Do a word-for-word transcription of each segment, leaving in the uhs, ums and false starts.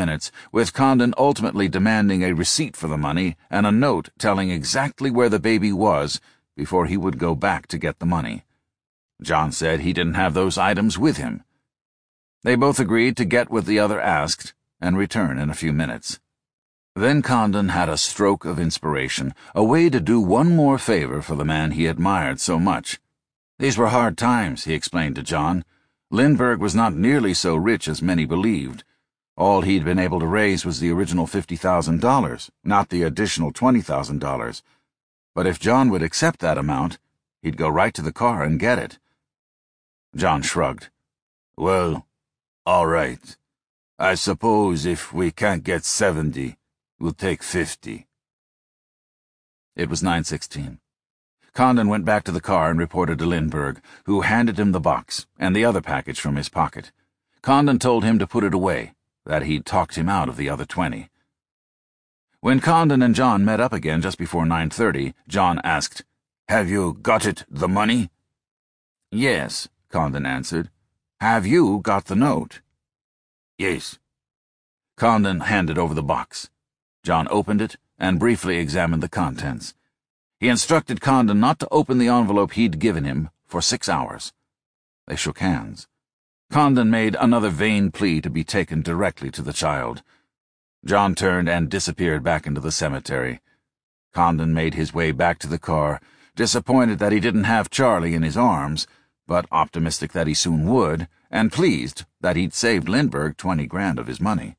minutes, with Condon ultimately demanding a receipt for the money and a note telling exactly where the baby was before he would go back to get the money. John said he didn't have those items with him. They both agreed to get what the other asked and return in a few minutes. Then Condon had a stroke of inspiration, a way to do one more favor for the man he admired so much. These were hard times, he explained to John. Lindbergh was not nearly so rich as many believed. All he'd been able to raise was the original fifty thousand dollars, not the additional twenty thousand dollars. But if John would accept that amount, he'd go right to the car and get it. John shrugged. Well, all right. I suppose if we can't get seventy, we'll take fifty. It was nine sixteen. Condon went back to the car and reported to Lindbergh, who handed him the box and the other package from his pocket. Condon told him to put it away, that he'd talked him out of the other twenty. When Condon and John met up again just before nine thirty, John asked, "Have you got it, the money?" "Yes," Condon answered. "Have you got the note?" "Yes." Condon handed over the box. John opened it and briefly examined the contents. He instructed Condon not to open the envelope he'd given him for six hours. They shook hands. Condon made another vain plea to be taken directly to the child. John turned and disappeared back into the cemetery. Condon made his way back to the car, disappointed that he didn't have Charlie in his arms, but optimistic that he soon would, and pleased that he'd saved Lindbergh twenty grand of his money.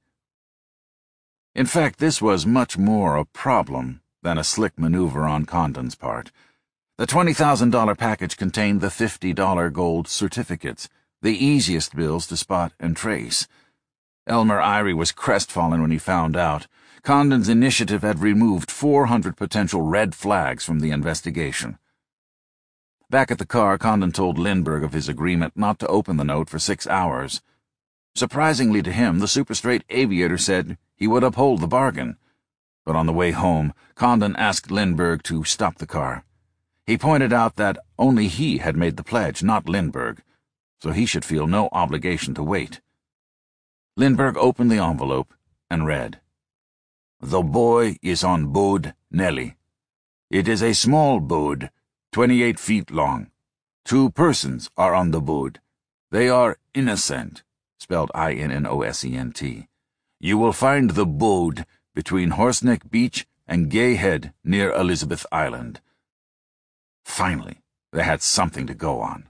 In fact, this was much more a problem than a slick maneuver on Condon's part. The twenty thousand dollar package contained the fifty dollar gold certificates, the easiest bills to spot and trace. Elmer Eyre was crestfallen when he found out. Condon's initiative had removed four hundred potential red flags from the investigation. Back at the car, Condon told Lindbergh of his agreement not to open the note for six hours. Surprisingly to him, the super-straight aviator said he would uphold the bargain. But on the way home, Condon asked Lindbergh to stop the car. He pointed out that only he had made the pledge, not Lindbergh, so he should feel no obligation to wait. Lindbergh opened the envelope and read, "The boy is on boat Nellie. It is a small boat, twenty-eight feet long. Two persons are on the boat. They are innocent," spelled I N N O S E N T. "You will find the boat between Horseneck Beach and Gay Head near Elizabeth Island." Finally, they had something to go on.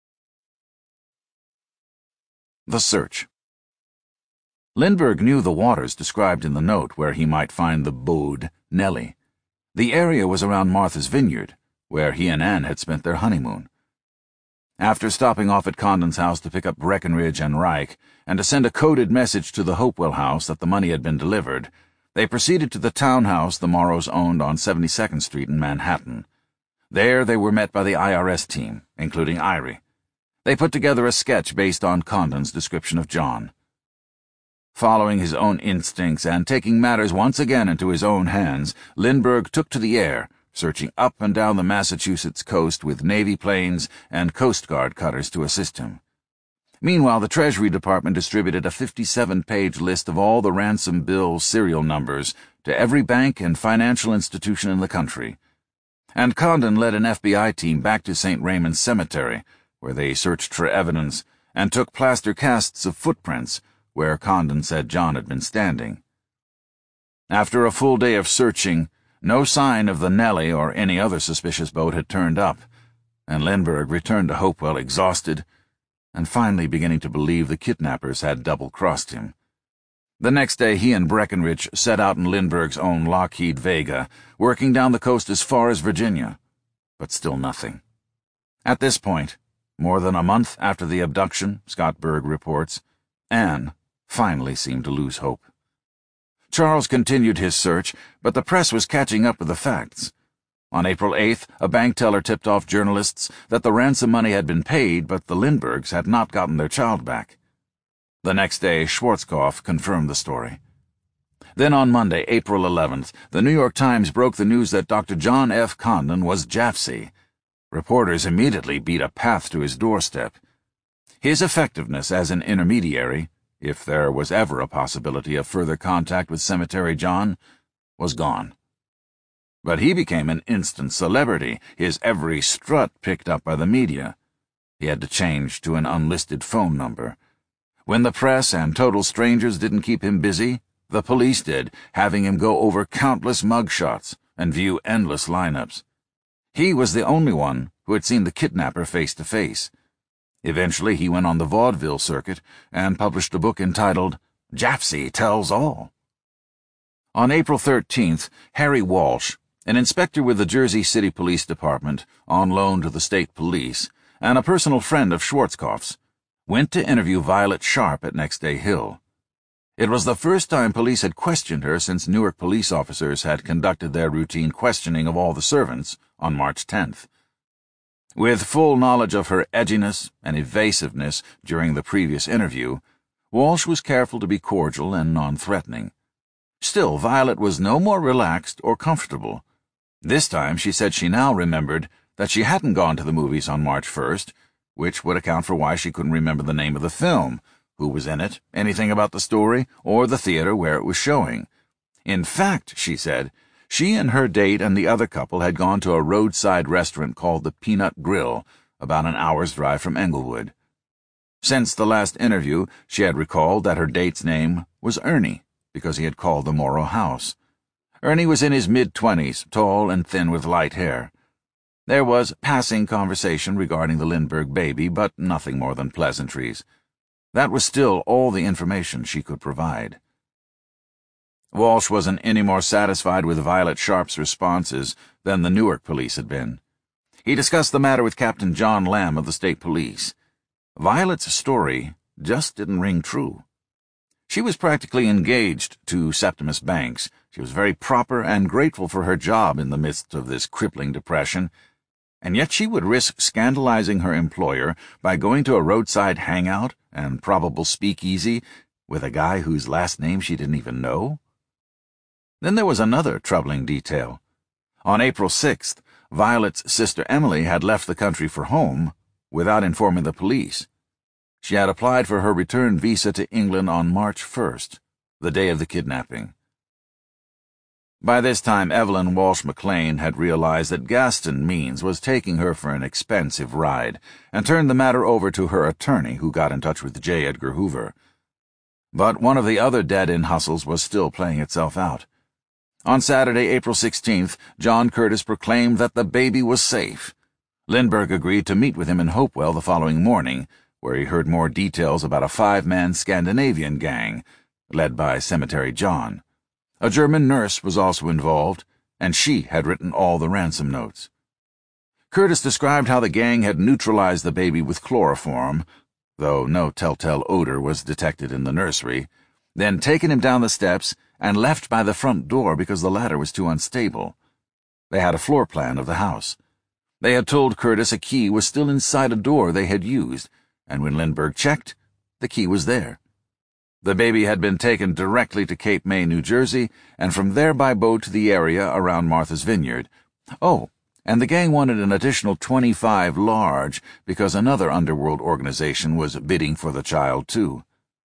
The search. Lindbergh knew the waters described in the note where he might find the boat Nellie. The area was around Martha's Vineyard, where he and Anne had spent their honeymoon. After stopping off at Condon's house to pick up Breckenridge and Reich, and to send a coded message to the Hopewell house that the money had been delivered, they proceeded to the townhouse the Morrows owned on seventy-second Street in Manhattan. There they were met by the I R S team, including Eyre. They put together a sketch based on Condon's description of John. Following his own instincts and taking matters once again into his own hands, Lindbergh took to the air, searching up and down the Massachusetts coast with Navy planes and Coast Guard cutters to assist him. Meanwhile, the Treasury Department distributed a fifty-seven page list of all the ransom bill serial numbers to every bank and financial institution in the country. And Condon led an F B I team back to Saint Raymond's Cemetery, where they searched for evidence and took plaster casts of footprints where Condon said John had been standing. After a full day of searching, no sign of the Nellie or any other suspicious boat had turned up, and Lindbergh returned to Hopewell exhausted and finally beginning to believe the kidnappers had double-crossed him. The next day he and Breckenridge set out in Lindbergh's own Lockheed Vega, working down the coast as far as Virginia, but still nothing. At this point, more than a month after the abduction, Scott Berg reports, Anne finally seemed to lose hope. Charles continued his search, but the press was catching up with the facts. On April eighth, a bank teller tipped off journalists that the ransom money had been paid, but the Lindberghs had not gotten their child back. The next day, Schwarzkopf confirmed the story. Then on Monday, April eleventh, the New York Times broke the news that Doctor John F. Condon was J A F C. Reporters immediately beat a path to his doorstep. His effectiveness as an intermediary, if there was ever a possibility of further contact with Cemetery John, was gone. But he became an instant celebrity, his every strut picked up by the media. He had to change to an unlisted phone number. When the press and total strangers didn't keep him busy, the police did, having him go over countless mugshots and view endless lineups. He was the only one who had seen the kidnapper face to face. Eventually he went on the vaudeville circuit and published a book entitled Jafsie Tells All. On April thirteenth, Harry Walsh, an inspector with the Jersey City Police Department on loan to the state police, and a personal friend of Schwarzkopf's, went to interview Violet Sharp at Next Day Hill. It was the first time police had questioned her since Newark police officers had conducted their routine questioning of all the servants on March tenth. With full knowledge of her edginess and evasiveness during the previous interview, Walsh was careful to be cordial and non-threatening. Still, Violet was no more relaxed or comfortable. This time she said she now remembered that she hadn't gone to the movies on March first, which would account for why she couldn't remember the name of the film, who was in it, anything about the story, or the theater where it was showing. In fact, she said, she and her date and the other couple had gone to a roadside restaurant called the Peanut Grill, about an hour's drive from Englewood. Since the last interview, she had recalled that her date's name was Ernie, because he had called the Morrow house. Ernie was in his mid-twenties, tall and thin with light hair. There was passing conversation regarding the Lindbergh baby, but nothing more than pleasantries. That was still all the information she could provide. Walsh wasn't any more satisfied with Violet Sharp's responses than the Newark police had been. He discussed the matter with Captain John Lamb of the state police. Violet's story just didn't ring true. She was practically engaged to Septimus Banks. She was very proper and grateful for her job in the midst of this crippling depression, and yet she would risk scandalizing her employer by going to a roadside hangout and probable speakeasy with a guy whose last name she didn't even know? Then there was another troubling detail. On April sixth, Violet's sister Emily had left the country for home without informing the police. She had applied for her return visa to England on March first, the day of the kidnapping. By this time, Evelyn Walsh McLean had realized that Gaston Means was taking her for an expensive ride and turned the matter over to her attorney, who got in touch with J. Edgar Hoover. But one of the other dead-end hustles was still playing itself out. On Saturday, April sixteenth, John Curtis proclaimed that the baby was safe. Lindbergh agreed to meet with him in Hopewell the following morning, where he heard more details about a five-man Scandinavian gang, led by Cemetery John. A German nurse was also involved, and she had written all the ransom notes. Curtis described how the gang had neutralized the baby with chloroform, though no telltale odor was detected in the nursery, then taken him down the steps and left by the front door because the ladder was too unstable. They had a floor plan of the house. They had told Curtis a key was still inside a door they had used, and when Lindbergh checked, the key was there. The baby had been taken directly to Cape May, New Jersey, and from there by boat to the area around Martha's Vineyard. Oh, and the gang wanted an additional twenty-five large because another underworld organization was bidding for the child, too.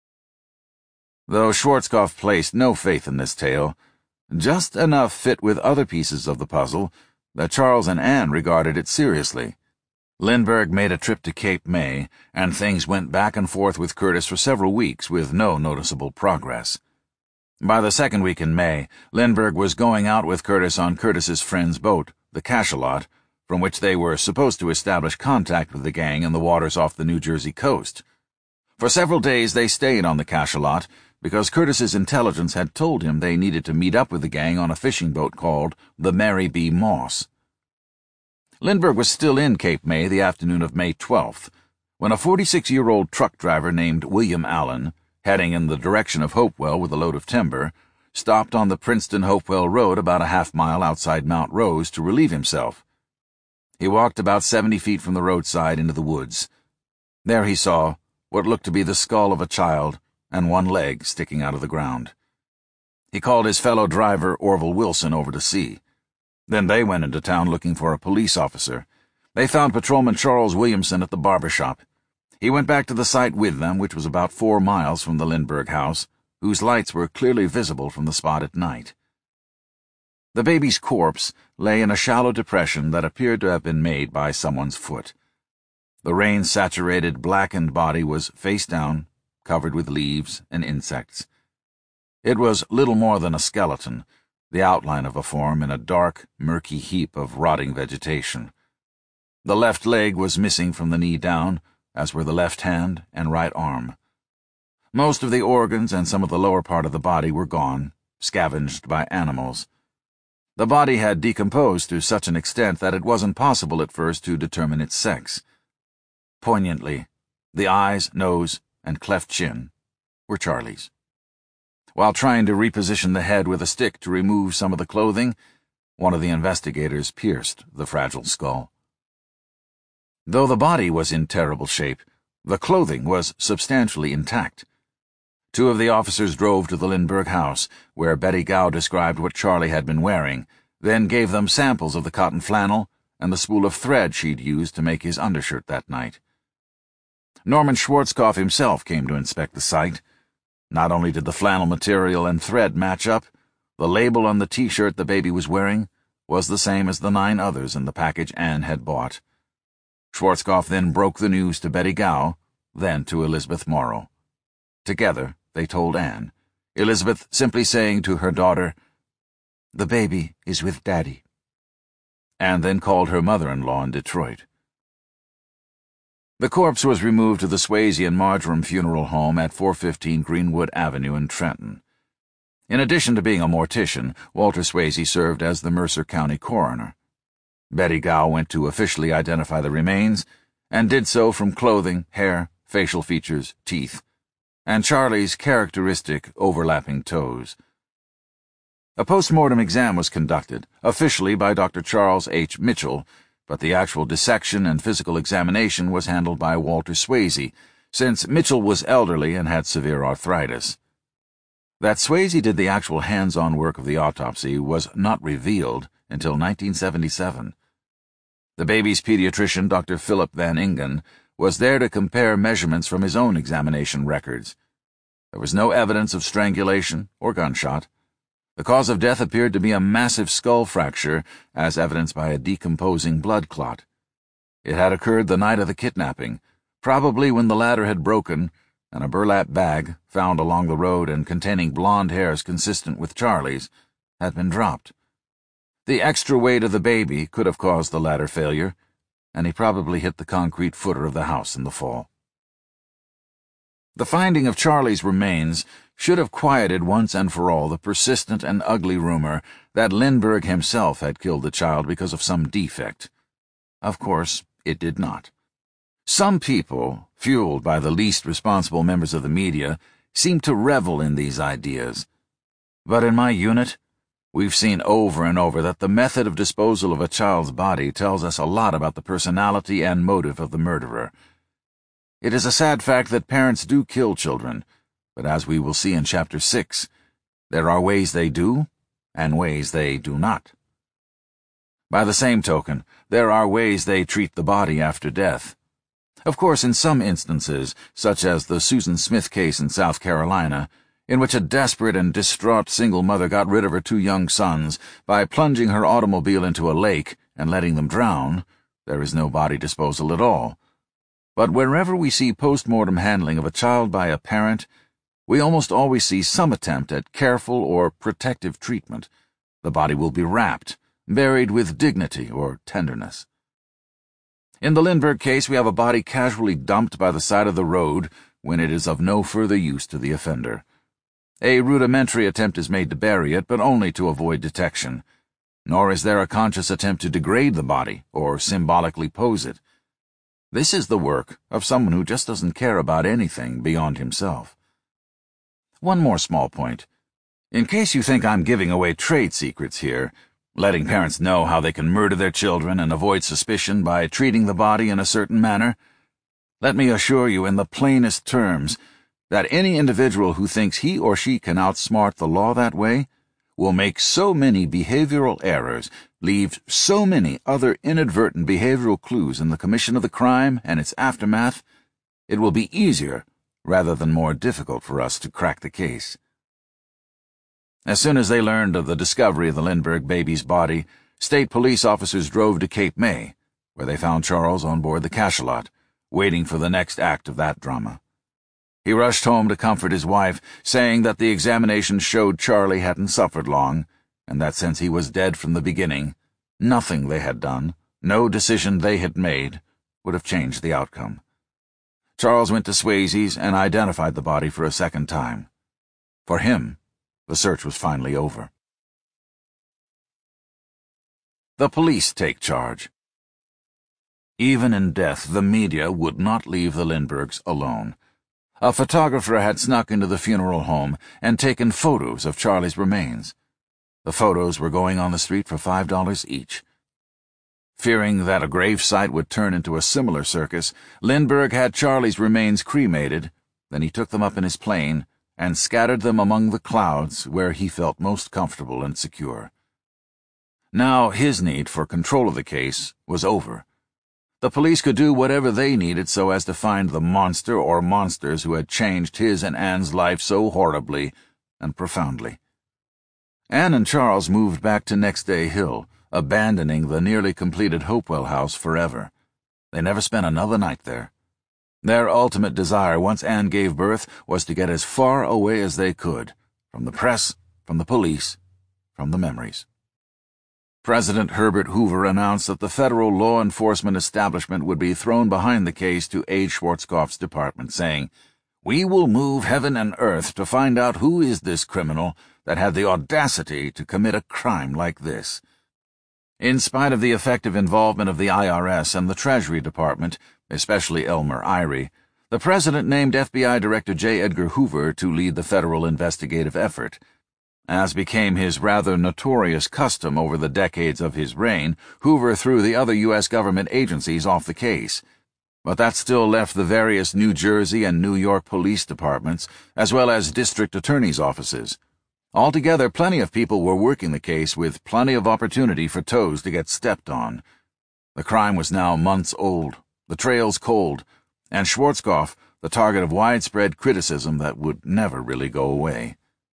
Though Schwarzkopf placed no faith in this tale, just enough fit with other pieces of the puzzle that Charles and Anne regarded it seriously. Lindbergh made a trip to Cape May, and things went back and forth with Curtis for several weeks with no noticeable progress. By the second week in May, Lindbergh was going out with Curtis on Curtis's friend's boat, the Cachalot, from which they were supposed to establish contact with the gang in the waters off the New Jersey coast. For several days they stayed on the Cachalot, because Curtis's intelligence had told him they needed to meet up with the gang on a fishing boat called the Mary B. Moss. Lindbergh was still in Cape May the afternoon of May twelfth, when a forty-six-year-old truck driver named William Allen, heading in the direction of Hopewell with a load of timber, stopped on the Princeton-Hopewell Road about a half-mile outside Mount Rose to relieve himself. He walked about seventy feet from the roadside into the woods. There he saw what looked to be the skull of a child and one leg sticking out of the ground. He called his fellow driver, Orville Wilson, over to see. Then they went into town looking for a police officer. They found Patrolman Charles Williamson at the barber shop. He went back to the site with them, which was about four miles from the Lindbergh house, whose lights were clearly visible from the spot at night. The baby's corpse lay in a shallow depression that appeared to have been made by someone's foot. The rain-saturated, blackened body was face down, covered with leaves and insects. It was little more than a skeleton, the outline of a form in a dark, murky heap of rotting vegetation. The left leg was missing from the knee down, as were the left hand and right arm. Most of the organs and some of the lower part of the body were gone, scavenged by animals. The body had decomposed to such an extent that it wasn't possible at first to determine its sex. Poignantly, the eyes, nose, and cleft chin were Charlie's. While trying to reposition the head with a stick to remove some of the clothing, one of the investigators pierced the fragile skull. Though the body was in terrible shape, the clothing was substantially intact. Two of the officers drove to the Lindbergh house, where Betty Gow described what Charlie had been wearing, then gave them samples of the cotton flannel and the spool of thread she'd used to make his undershirt that night. Norman Schwarzkopf himself came to inspect the site. Not only did the flannel material and thread match up, the label on the T-shirt the baby was wearing was the same as the nine others in the package Anne had bought. Schwarzkopf then broke the news to Betty Gow, then to Elizabeth Morrow. Together, they told Anne, Elizabeth simply saying to her daughter, "The baby is with Daddy," and then called her mother-in-law in Detroit. The corpse was removed to the Swayze and Marjoram Funeral Home at four fifteen Greenwood Avenue in Trenton. In addition to being a mortician, Walter Swayze served as the Mercer County coroner. Betty Gow went to officially identify the remains, and did so from clothing, hair, facial features, teeth, and Charlie's characteristic overlapping toes. A post-mortem exam was conducted, officially by Doctor Charles H. Mitchell, but the actual dissection and physical examination was handled by Walter Swayze, since Mitchell was elderly and had severe arthritis. That Swayze did the actual hands-on work of the autopsy was not revealed until nineteen seventy-seven. The baby's pediatrician, Doctor Philip Van Ingen, was there to compare measurements from his own examination records. There was no evidence of strangulation or gunshot. The cause of death appeared to be a massive skull fracture, as evidenced by a decomposing blood clot. It had occurred the night of the kidnapping, probably when the ladder had broken, and a burlap bag, found along the road and containing blonde hairs consistent with Charlie's, had been dropped. The extra weight of the baby could have caused the ladder failure, and he probably hit the concrete footer of the house in the fall. The finding of Charlie's remains should have quieted once and for all the persistent and ugly rumor that Lindbergh himself had killed the child because of some defect. Of course, it did not. Some people, fueled by the least responsible members of the media, seem to revel in these ideas. But in my unit, we've seen over and over that the method of disposal of a child's body tells us a lot about the personality and motive of the murderer. It is a sad fact that parents do kill children, but as we will see in Chapter six, there are ways they do and ways they do not. By the same token, there are ways they treat the body after death. Of course, in some instances, such as the Susan Smith case in South Carolina, in which a desperate and distraught single mother got rid of her two young sons by plunging her automobile into a lake and letting them drown, there is no body disposal at all. But wherever we see post-mortem handling of a child by a parent, we almost always see some attempt at careful or protective treatment. The body will be wrapped, buried with dignity or tenderness. In the Lindbergh case, we have a body casually dumped by the side of the road when it is of no further use to the offender. A rudimentary attempt is made to bury it, but only to avoid detection. Nor is there a conscious attempt to degrade the body or symbolically pose it. This is the work of someone who just doesn't care about anything beyond himself. One more small point. In case you think I'm giving away trade secrets here, letting parents know how they can murder their children and avoid suspicion by treating the body in a certain manner, let me assure you in the plainest terms that any individual who thinks he or she can outsmart the law that way will make so many behavioral errors, leave so many other inadvertent behavioral clues in the commission of the crime and its aftermath, it will be easier rather than more difficult for us to crack the case. As soon as they learned of the discovery of the Lindbergh baby's body, state police officers drove to Cape May, where they found Charles on board the cachalot, waiting for the next act of that drama. He rushed home to comfort his wife, saying that the examination showed Charlie hadn't suffered long, and that since he was dead from the beginning, nothing they had done, no decision they had made, would have changed the outcome. Charles went to Swayze's and identified the body for a second time. For him, the search was finally over. The police take charge. Even in death, the media would not leave the Lindberghs alone. A photographer had snuck into the funeral home and taken photos of Charlie's remains. The photos were going on the street for five dollars each. Fearing that a gravesite would turn into a similar circus, Lindbergh had Charlie's remains cremated, then he took them up in his plane and scattered them among the clouds where he felt most comfortable and secure. Now his need for control of the case was over. The police could do whatever they needed so as to find the monster or monsters who had changed his and Anne's life so horribly and profoundly. Anne and Charles moved back to Next Day Hill, abandoning the nearly completed Hopewell house forever. They never spent another night there. Their ultimate desire, once Anne gave birth, was to get as far away as they could, from the press, from the police, from the memories. President Herbert Hoover announced that the federal law enforcement establishment would be thrown behind the case to aid Schwarzkopf's department, saying, "We will move heaven and earth to find out who is this criminal that had the audacity to commit a crime like this." In spite of the effective involvement of the I R S and the Treasury Department, especially Elmer Eyre, the president named F B I Director J. Edgar Hoover to lead the federal investigative effort. As became his rather notorious custom over the decades of his reign, Hoover threw the other U S government agencies off the case. But that still left the various New Jersey and New York police departments, as well as district attorneys' offices. Altogether, plenty of people were working the case with plenty of opportunity for toes to get stepped on. The crime was now months old, the trails cold, and Schwarzkopf the target of widespread criticism that would never really go away.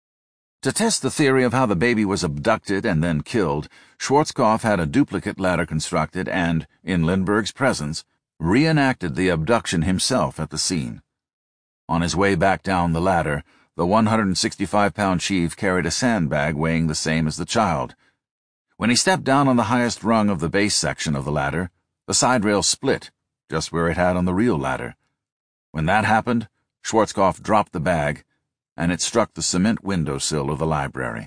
To test the theory of how the baby was abducted and then killed, Schwarzkopf had a duplicate ladder constructed and, in Lindbergh's presence, reenacted the abduction himself at the scene. On his way back down the ladder, the one hundred sixty-five pound chief carried a sandbag weighing the same as the child. When he stepped down on the highest rung of the base section of the ladder, the side rail split, just where it had on the real ladder. When that happened, Schwarzkopf dropped the bag, and it struck the cement windowsill of the library.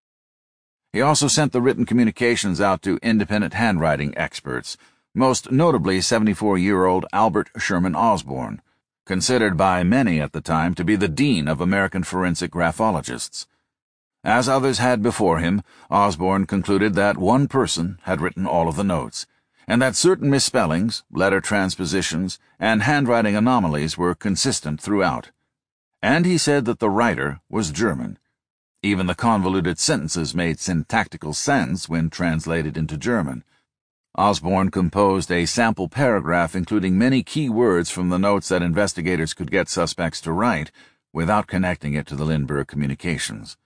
He also sent the written communications out to independent handwriting experts, most notably seventy-four-year-old Albert Sherman Osborne, considered by many at the time to be the dean of American forensic graphologists. As others had before him, Osborne concluded that one person had written all of the notes, and that certain misspellings, letter transpositions, and handwriting anomalies were consistent throughout. And he said that the writer was German. Even the convoluted sentences made syntactical sense when translated into German. Osborne composed a sample paragraph including many key words from the notes that investigators could get suspects to write without connecting it to the Lindbergh communications.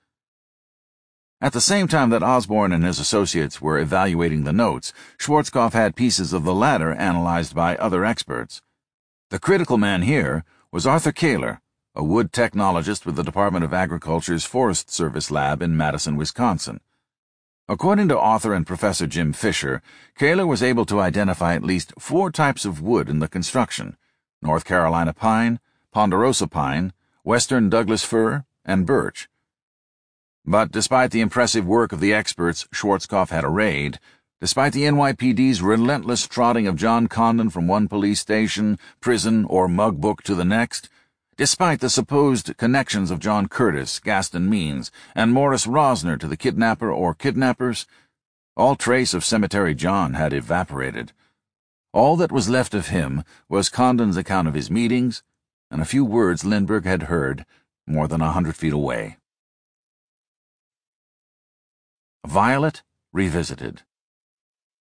At the same time that Osborne and his associates were evaluating the notes, Schwarzkopf had pieces of the latter analyzed by other experts. The critical man here was Arthur Kaler, a wood technologist with the Department of Agriculture's Forest Service lab in Madison, Wisconsin. According to author and Professor Jim Fisher, Kaler was able to identify at least four types of wood in the construction: North Carolina pine, ponderosa pine, western Douglas fir, and birch. But despite the impressive work of the experts Schwarzkopf had arrayed, despite the N Y P D's relentless trotting of John Condon from one police station, prison, or mug book to the next, despite the supposed connections of John Curtis, Gaston Means, and Morris Rosner to the kidnapper or kidnappers, all trace of Cemetery John had evaporated. All that was left of him was Condon's account of his meetings and a few words Lindbergh had heard more than a hundred feet away. Violet Revisited.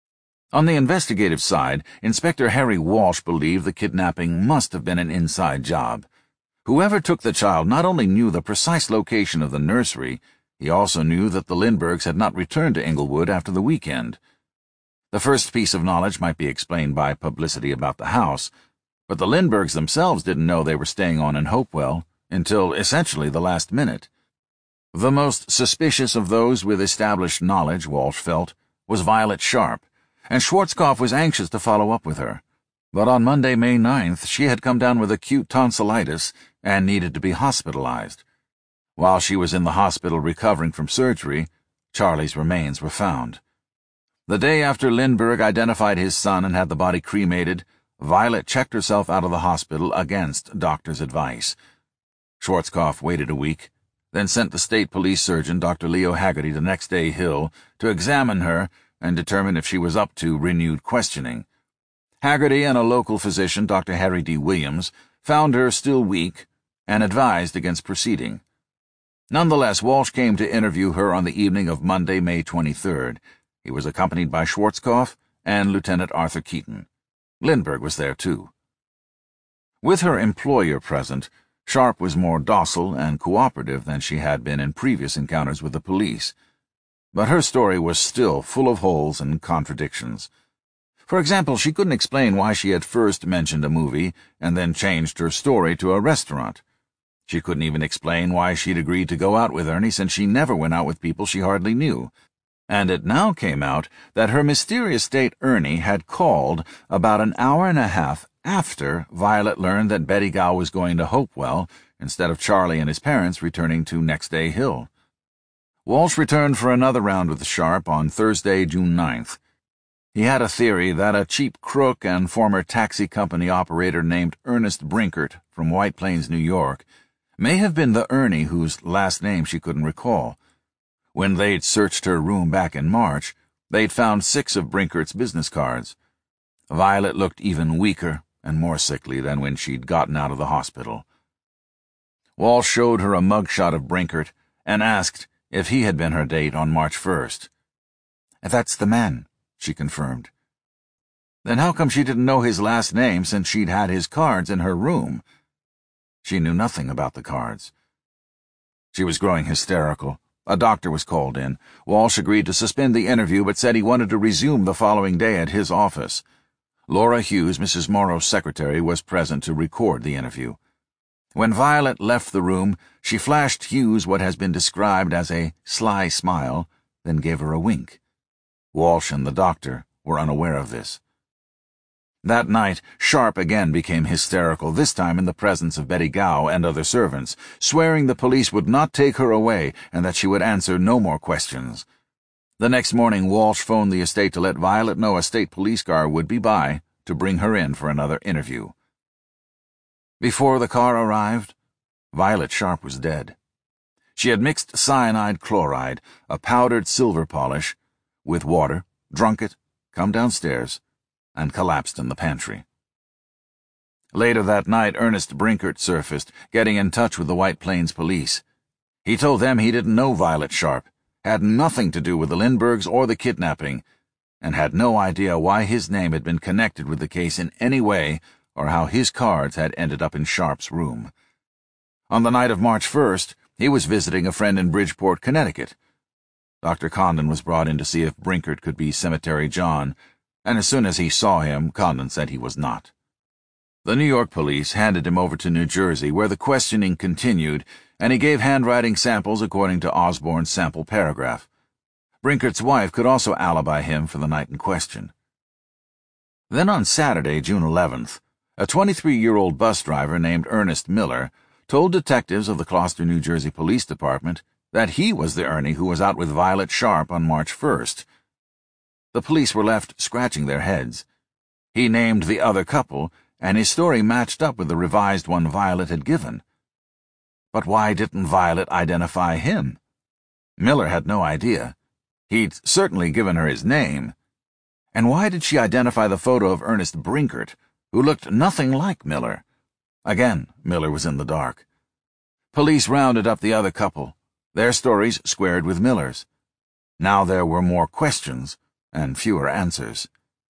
On the investigative side, Inspector Harry Walsh believed the kidnapping must have been an inside job. Whoever took the child not only knew the precise location of the nursery, he also knew that the Lindberghs had not returned to Englewood after the weekend. The first piece of knowledge might be explained by publicity about the house, but the Lindberghs themselves didn't know they were staying on in Hopewell until essentially the last minute. The most suspicious of those with established knowledge, Walsh felt, was Violet Sharp, and Schwarzkopf was anxious to follow up with her. But on Monday, May ninth, she had come down with acute tonsillitis and needed to be hospitalized. While she was in the hospital recovering from surgery, Charlie's remains were found. The day after Lindbergh identified his son and had the body cremated, Violet checked herself out of the hospital against doctor's advice. Schwarzkopf waited a week, then sent the state police surgeon, Doctor Leo Haggerty, to Next Day Hill to examine her and determine if she was up to renewed questioning. Haggerty and a local physician, Doctor Harry D. Williams, found her still weak and advised against proceeding. Nonetheless, Walsh came to interview her on the evening of Monday, May twenty-third. He was accompanied by Schwarzkopf and Lieutenant Arthur Keaton. Lindbergh was there, too. With her employer present, Sharp was more docile and cooperative than she had been in previous encounters with the police. But her story was still full of holes and contradictions. For example, she couldn't explain why she had first mentioned a movie and then changed her story to a restaurant. She couldn't even explain why she'd agreed to go out with Ernie, since she never went out with people she hardly knew. And it now came out that her mysterious date Ernie had called about an hour and a half after Violet learned that Betty Gow was going to Hopewell instead of Charlie and his parents returning to Next Day Hill. Walsh returned for another round with Sharp on Thursday, June ninth. He had a theory that a cheap crook and former taxi company operator named Ernest Brinkert from White Plains, New York, may have been the Ernie whose last name she couldn't recall. When they'd searched her room back in March, they'd found six of Brinkert's business cards. Violet looked even weaker and more sickly than when she'd gotten out of the hospital. Walsh showed her a mugshot of Brinkert and asked if he had been her date on March first. "That's the man," she confirmed. Then how come she didn't know his last name, since she'd had his cards in her room? She knew nothing about the cards. She was growing hysterical. A doctor was called in. Walsh agreed to suspend the interview, but said he wanted to resume the following day at his office. Laura Hughes, Missus Morrow's secretary, was present to record the interview. When Violet left the room, she flashed Hughes what has been described as a sly smile, then gave her a wink. Walsh and the doctor were unaware of this. That night, Sharp again became hysterical, this time in the presence of Betty Gow and other servants, swearing the police would not take her away and that she would answer no more questions. The next morning, Walsh phoned the estate to let Violet know a state police car would be by to bring her in for another interview. Before the car arrived, Violet Sharp was dead. She had mixed cyanide chloride, a powdered silver polish, with water, drunk it, come downstairs, and collapsed in the pantry. Later that night, Ernest Brinkert surfaced, getting in touch with the White Plains police. He told them he didn't know Violet Sharp, had nothing to do with the Lindberghs or the kidnapping, and had no idea why his name had been connected with the case in any way or how his cards had ended up in Sharp's room. On the night of March first, he was visiting a friend in Bridgeport, Connecticut. Doctor Condon was brought in to see if Brinkert could be Cemetery John, and as soon as he saw him, Condon said he was not. The New York police handed him over to New Jersey, where the questioning continued, and he gave handwriting samples according to Osborne's sample paragraph. Brinkert's wife could also alibi him for the night in question. Then on Saturday, June eleventh, a twenty-three-year-old bus driver named Ernest Miller told detectives of the Gloucester, New Jersey Police Department that he was the Ernie who was out with Violet Sharp on March first. The police were left scratching their heads. He named the other couple, and his story matched up with the revised one Violet had given. But why didn't Violet identify him? Miller had no idea. He'd certainly given her his name. And why did she identify the photo of Ernest Brinkert, who looked nothing like Miller? Again, Miller was in the dark. Police rounded up the other couple. Their stories squared with Miller's. Now there were more questions and fewer answers.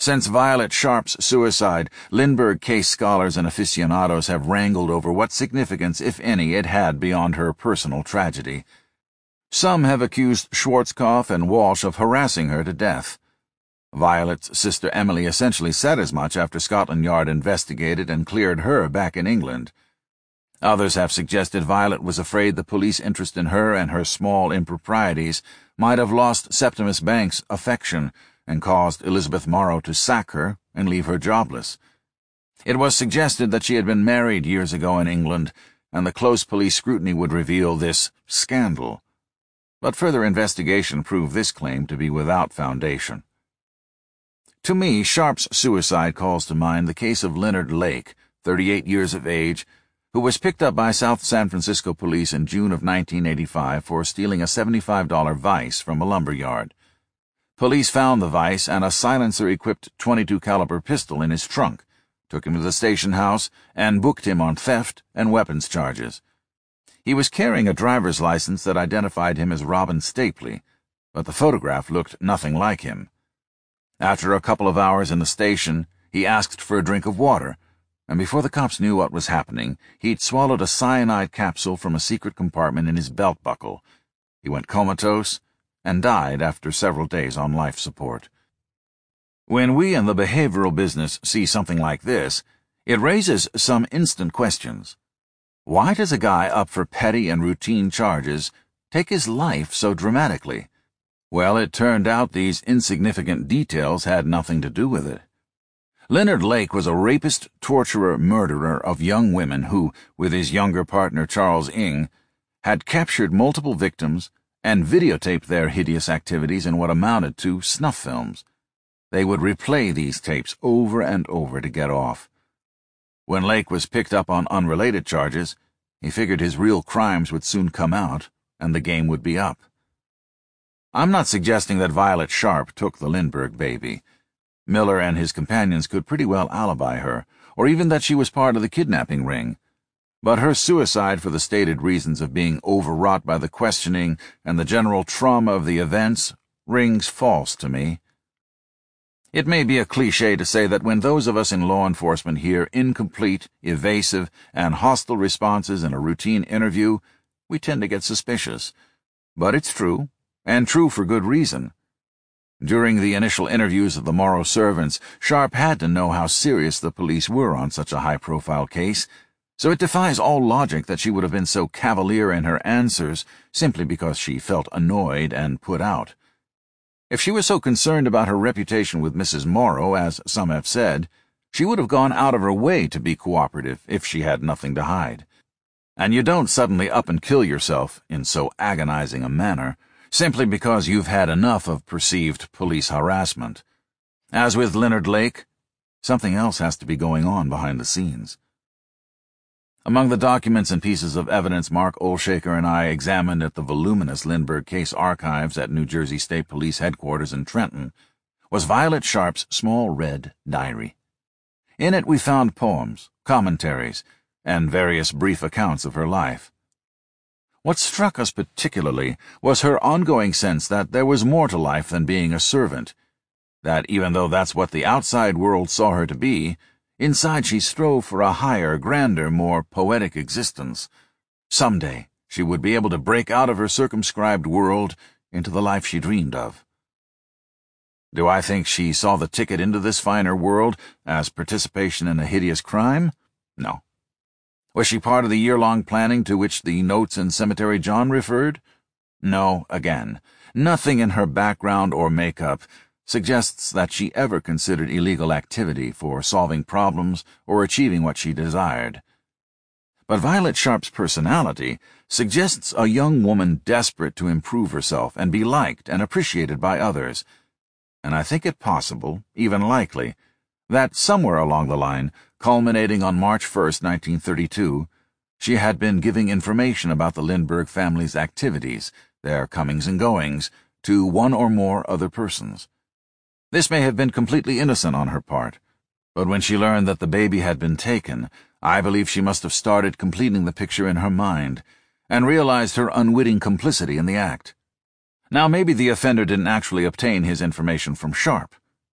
Since Violet Sharp's suicide, Lindbergh case scholars and aficionados have wrangled over what significance, if any, it had beyond her personal tragedy. Some have accused Schwarzkopf and Walsh of harassing her to death. Violet's sister Emily essentially said as much after Scotland Yard investigated and cleared her back in England. Others have suggested Violet was afraid the police interest in her and her small improprieties might have lost Septimus Banks' affection and caused Elizabeth Morrow to sack her and leave her jobless. It was suggested that she had been married years ago in England, and the close police scrutiny would reveal this scandal. But further investigation proved this claim to be without foundation. To me, Sharp's suicide calls to mind the case of Leonard Lake, thirty-eight years of age, who was picked up by South San Francisco police in June of nineteen eighty-five for stealing a seventy-five dollar vise from a lumber yard. Police found the vise and a silencer-equipped twenty-two caliber pistol in his trunk, took him to the station house, and booked him on theft and weapons charges. He was carrying a driver's license that identified him as Robin Stapley, but the photograph looked nothing like him. After a couple of hours in the station, he asked for a drink of water, and before the cops knew what was happening, he'd swallowed a cyanide capsule from a secret compartment in his belt buckle. He went comatose and died after several days on life support. When we in the behavioral business see something like this, it raises some instant questions. Why does a guy up for petty and routine charges take his life so dramatically? Well, it turned out these insignificant details had nothing to do with it. Leonard Lake was a rapist, torturer, murderer of young women who, with his younger partner Charles Ng, had captured multiple victims and videotaped their hideous activities in what amounted to snuff films. They would replay these tapes over and over to get off. When Lake was picked up on unrelated charges, he figured his real crimes would soon come out and the game would be up. I'm not suggesting that Violet Sharp took the Lindbergh baby. Miller and his companions could pretty well alibi her, or even that she was part of the kidnapping ring. But her suicide for the stated reasons of being overwrought by the questioning and the general trauma of the events rings false to me. It may be a cliché to say that when those of us in law enforcement hear incomplete, evasive, and hostile responses in a routine interview, we tend to get suspicious. But it's true, and true for good reason. During the initial interviews of the Morrow servants, Sharp had to know how serious the police were on such a high-profile case, so it defies all logic that she would have been so cavalier in her answers simply because she felt annoyed and put out. If she was so concerned about her reputation with Missus Morrow, as some have said, she would have gone out of her way to be cooperative if she had nothing to hide. And you don't suddenly up and kill yourself in so agonizing a manner, simply because you've had enough of perceived police harassment. As with Leonard Lake, something else has to be going on behind the scenes. Among the documents and pieces of evidence Mark Olshaker and I examined at the voluminous Lindbergh case archives at New Jersey State Police Headquarters in Trenton was Violet Sharp's small red diary. In it we found poems, commentaries, and various brief accounts of her life. What struck us particularly was her ongoing sense that there was more to life than being a servant, that even though that's what the outside world saw her to be, inside she strove for a higher, grander, more poetic existence. Someday she would be able to break out of her circumscribed world into the life she dreamed of. Do I think she saw the ticket into this finer world as participation in a hideous crime? No. Was she part of the year-long planning to which the notes in Cemetery John referred? No, again. Nothing in her background or makeup suggests that she ever considered illegal activity for solving problems or achieving what she desired. But Violet Sharp's personality suggests a young woman desperate to improve herself and be liked and appreciated by others, and I think it possible, even likely, that somewhere along the line, culminating on March first, nineteen thirty-two, she had been giving information about the Lindbergh family's activities, their comings and goings, to one or more other persons. This may have been completely innocent on her part, but when she learned that the baby had been taken, I believe she must have started completing the picture in her mind, and realized her unwitting complicity in the act. Now maybe the offender didn't actually obtain his information from Sharp.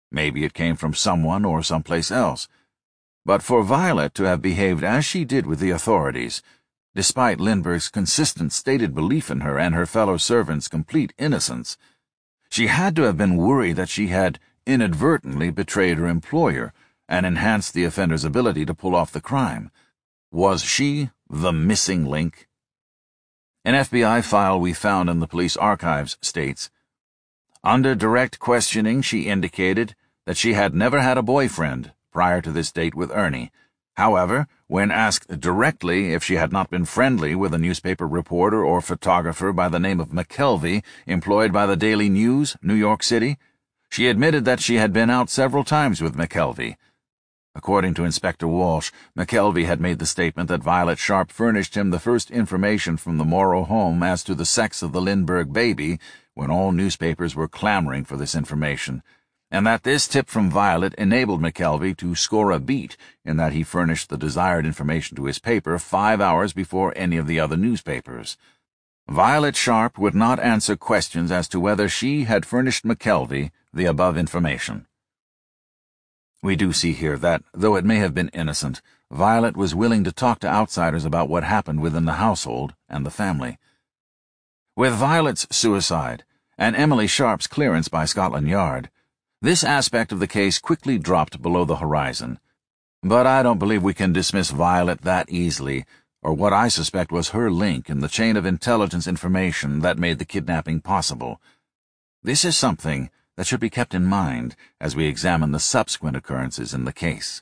Maybe it came from someone or someplace else. But for Violet to have behaved as she did with the authorities, despite Lindbergh's consistent stated belief in her and her fellow servants' complete innocence, she had to have been worried that she had inadvertently betrayed her employer and enhanced the offender's ability to pull off the crime. Was she the missing link? An F B I file we found in the police archives states, under direct questioning, she indicated that she had never had a boyfriend prior to this date with Ernie. However, when asked directly if she had not been friendly with a newspaper reporter or photographer by the name of McKelvey employed by the Daily News, New York City, she admitted that she had been out several times with McKelvey. According to Inspector Walsh, McKelvey had made the statement that Violet Sharp furnished him the first information from the Morrow home as to the sex of the Lindbergh baby when all newspapers were clamoring for this information, and that this tip from Violet enabled McKelvey to score a beat in that he furnished the desired information to his paper five hours before any of the other newspapers. Violet Sharp would not answer questions as to whether she had furnished McKelvey the above information. We do see here that, though it may have been innocent, Violet was willing to talk to outsiders about what happened within the household and the family. With Violet's suicide and Emily Sharp's clearance by Scotland Yard, this aspect of the case quickly dropped below the horizon. But I don't believe we can dismiss Violet that easily, or what I suspect was her link in the chain of intelligence information that made the kidnapping possible. This is something that should be kept in mind as we examine the subsequent occurrences in the case.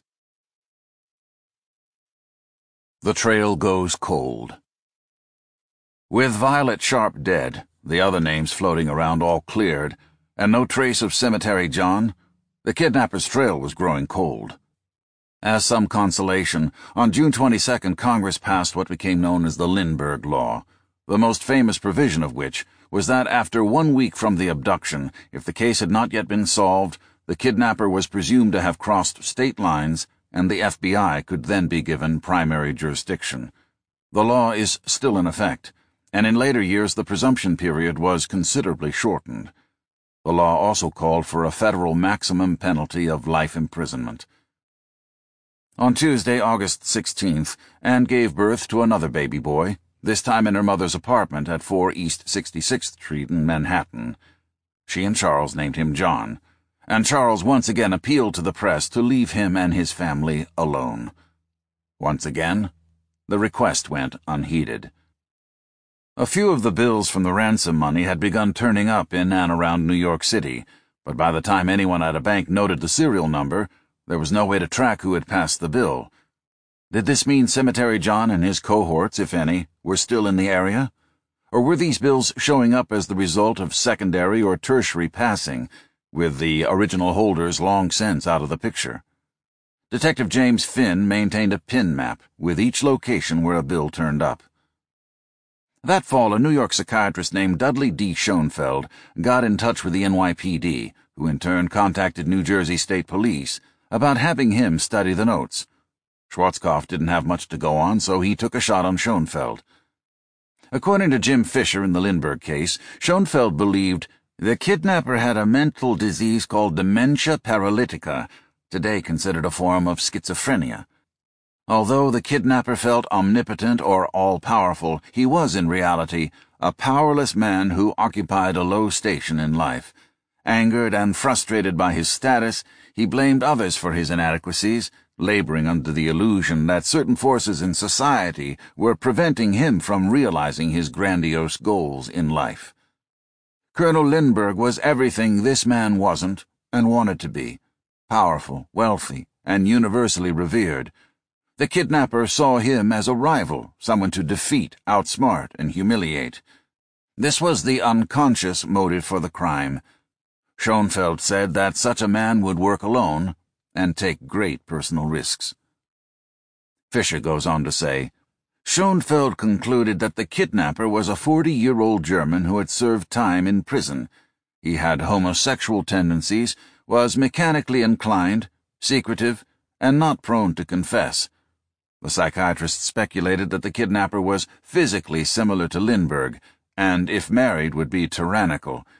The trail goes cold. With Violet Sharp dead, the other names floating around all cleared, and no trace of Cemetery John, the kidnapper's trail was growing cold. As some consolation, on June twenty-second, Congress passed what became known as the Lindbergh Law, the most famous provision of which was that after one week from the abduction, if the case had not yet been solved, the kidnapper was presumed to have crossed state lines, and the F B I could then be given primary jurisdiction. The law is still in effect, and in later years the presumption period was considerably shortened. The law also called for a federal maximum penalty of life imprisonment. On Tuesday, August sixteenth, Anne gave birth to another baby boy, this time in her mother's apartment at four East sixty-sixth Street in Manhattan. She and Charles named him John, and Charles once again appealed to the press to leave him and his family alone. Once again, the request went unheeded. A few of the bills from the ransom money had begun turning up in and around New York City, but by the time anyone at a bank noted the serial number, there was no way to track who had passed the bill. Did this mean Cemetery John and his cohorts, if any, were still in the area? Or were these bills showing up as the result of secondary or tertiary passing, with the original holders long since out of the picture? Detective James Finn maintained a pin map with each location where a bill turned up. That fall, a New York psychiatrist named Dudley D. Schoenfeld got in touch with the N Y P D, who in turn contacted New Jersey State Police about having him study the notes. Schwarzkopf didn't have much to go on, so he took a shot on Schoenfeld. According to Jim Fisher in the Lindbergh case, Schoenfeld believed the kidnapper had a mental disease called dementia paralytica, today considered a form of schizophrenia. Although the kidnapper felt omnipotent or all-powerful, he was in reality a powerless man who occupied a low station in life. Angered and frustrated by his status, he blamed others for his inadequacies, laboring under the illusion that certain forces in society were preventing him from realizing his grandiose goals in life. Colonel Lindbergh was everything this man wasn't and wanted to be: powerful, wealthy, and universally revered. The kidnapper saw him as a rival, someone to defeat, outsmart, and humiliate. This was the unconscious motive for the crime. Schoenfeld said that such a man would work alone and take great personal risks. Fisher goes on to say, Schoenfeld concluded that the kidnapper was a forty-year-old German who had served time in prison. He had homosexual tendencies, was mechanically inclined, secretive, and not prone to confess. The psychiatrist speculated that the kidnapper was physically similar to Lindbergh, and if married would be tyrannical.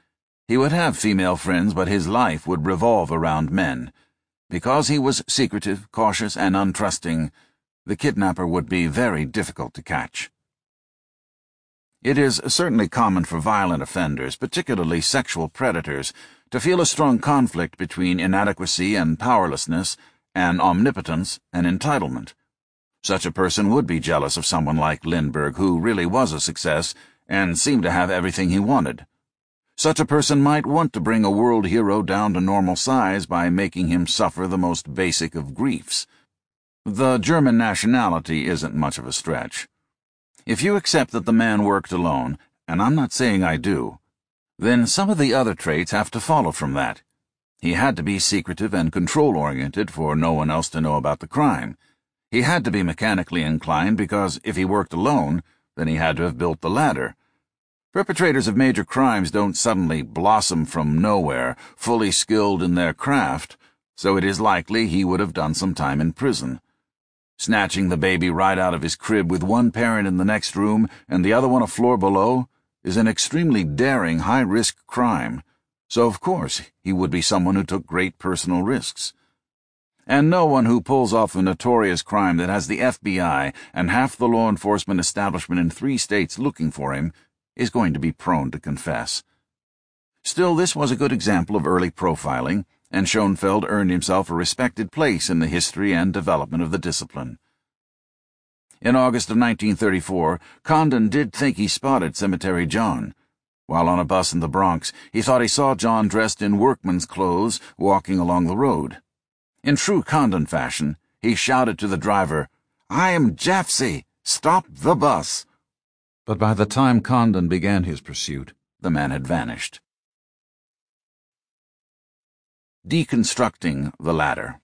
He would have female friends, but his life would revolve around men. Because he was secretive, cautious, and untrusting, the kidnapper would be very difficult to catch. It is certainly common for violent offenders, particularly sexual predators, to feel a strong conflict between inadequacy and powerlessness, and omnipotence and entitlement. Such a person would be jealous of someone like Lindbergh, who really was a success and seemed to have everything he wanted. Such a person might want to bring a world hero down to normal size by making him suffer the most basic of griefs. The German nationality isn't much of a stretch. If you accept that the man worked alone, and I'm not saying I do, then some of the other traits have to follow from that. He had to be secretive and control-oriented for no one else to know about the crime. He had to be mechanically inclined because if he worked alone, then he had to have built the ladder. Perpetrators of major crimes don't suddenly blossom from nowhere, fully skilled in their craft, so it is likely he would have done some time in prison. Snatching the baby right out of his crib with one parent in the next room and the other one a floor below is an extremely daring, high-risk crime, so of course he would be someone who took great personal risks. And no one who pulls off a notorious crime that has the F B I and half the law enforcement establishment in three states looking for him is going to be prone to confess. Still, this was a good example of early profiling, and Schoenfeld earned himself a respected place in the history and development of the discipline. In August of nineteen thirty-four, Condon did think he spotted Cemetery John. While on a bus in the Bronx, he thought he saw John dressed in workman's clothes walking along the road. In true Condon fashion, he shouted to the driver, "I am Jeffsy! Stop the bus!" But by the time Condon began his pursuit, the man had vanished. Deconstructing the ladder.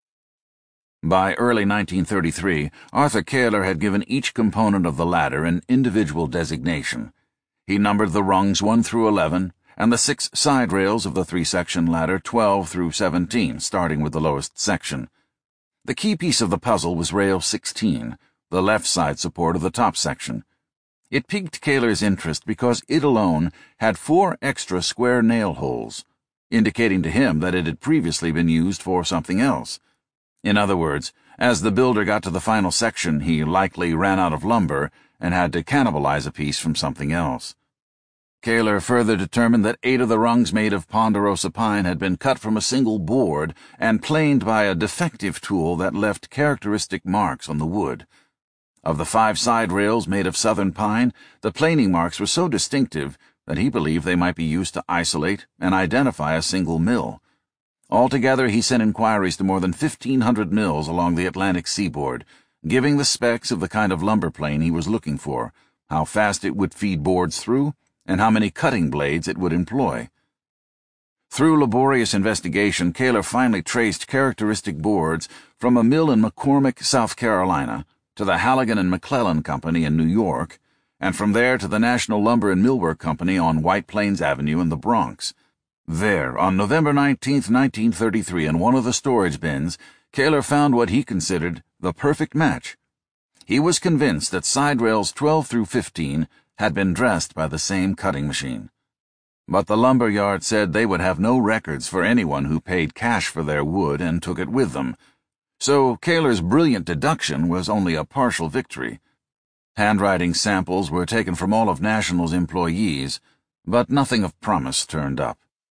By early nineteen thirty-three, Arthur Koehler had given each component of the ladder an individual designation. He numbered the rungs one through eleven, and the six side rails of the three-section ladder twelve through seventeen, starting with the lowest section. The key piece of the puzzle was rail sixteen, the left side support of the top section. It piqued Koehler's interest because it alone had four extra square nail holes, indicating to him that it had previously been used for something else. In other words, as the builder got to the final section, he likely ran out of lumber and had to cannibalize a piece from something else. Koehler further determined that eight of the rungs made of ponderosa pine had been cut from a single board and planed by a defective tool that left characteristic marks on the wood. Of the five side rails made of southern pine, the planing marks were so distinctive that he believed they might be used to isolate and identify a single mill. Altogether, he sent inquiries to more than fifteen hundred mills along the Atlantic seaboard, giving the specs of the kind of lumber plane he was looking for, how fast it would feed boards through, and how many cutting blades it would employ. Through laborious investigation, Koehler finally traced characteristic boards from a mill in McCormick, South Carolina, to the Halligan and McClellan Company in New York, and from there to the National Lumber and Millwork Company on White Plains Avenue in the Bronx. There, on November nineteenth, nineteen thirty-three, in one of the storage bins, Koehler found what he considered the perfect match. He was convinced that side rails twelve through fifteen had been dressed by the same cutting machine. But the lumber yard said they would have no records for anyone who paid cash for their wood and took it with them. So Koehler's brilliant deduction was only a partial victory. Handwriting samples were taken from all of National's employees, but nothing of promise turned up.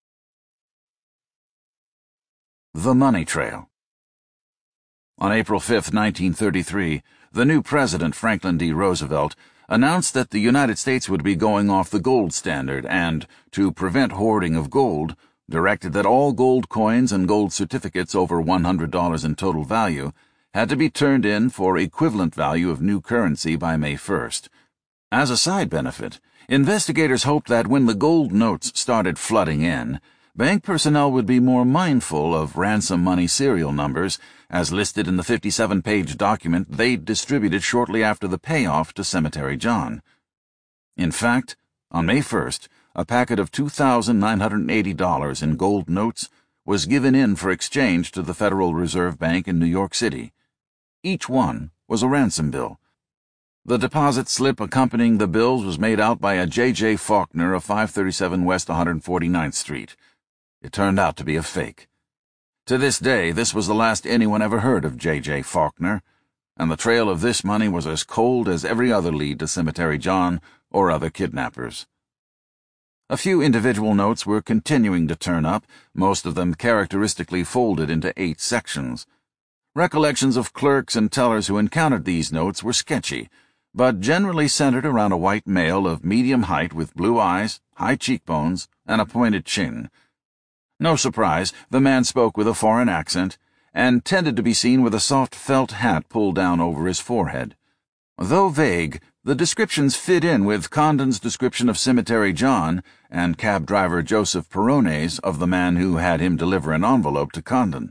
The Money Trail. On April fifth, nineteen thirty-three, the new president, Franklin D. Roosevelt, announced that the United States would be going off the gold standard and, to prevent hoarding of gold, directed that all gold coins and gold certificates over one hundred dollars in total value had to be turned in for equivalent value of new currency by May first. As a side benefit, investigators hoped that when the gold notes started flooding in, bank personnel would be more mindful of ransom money serial numbers, as listed in the fifty-seven page document they distributed shortly after the payoff to Cemetery John. In fact, on May first, a packet of two thousand nine hundred eighty dollars in gold notes was given in for exchange to the Federal Reserve Bank in New York City. Each one was a ransom bill. The deposit slip accompanying the bills was made out by a J J Faulkner of five thirty-seven West one hundred forty-ninth Street. It turned out to be a fake. To this day, this was the last anyone ever heard of J J Faulkner, and the trail of this money was as cold as every other lead to Cemetery John or other kidnappers. A few individual notes were continuing to turn up, most of them characteristically folded into eight sections. Recollections of clerks and tellers who encountered these notes were sketchy, but generally centered around a white male of medium height with blue eyes, high cheekbones, and a pointed chin. No surprise, the man spoke with a foreign accent, and tended to be seen with a soft felt hat pulled down over his forehead. Though vague, the descriptions fit in with Condon's description of Cemetery John and cab driver Joseph Perone's of the man who had him deliver an envelope to Condon.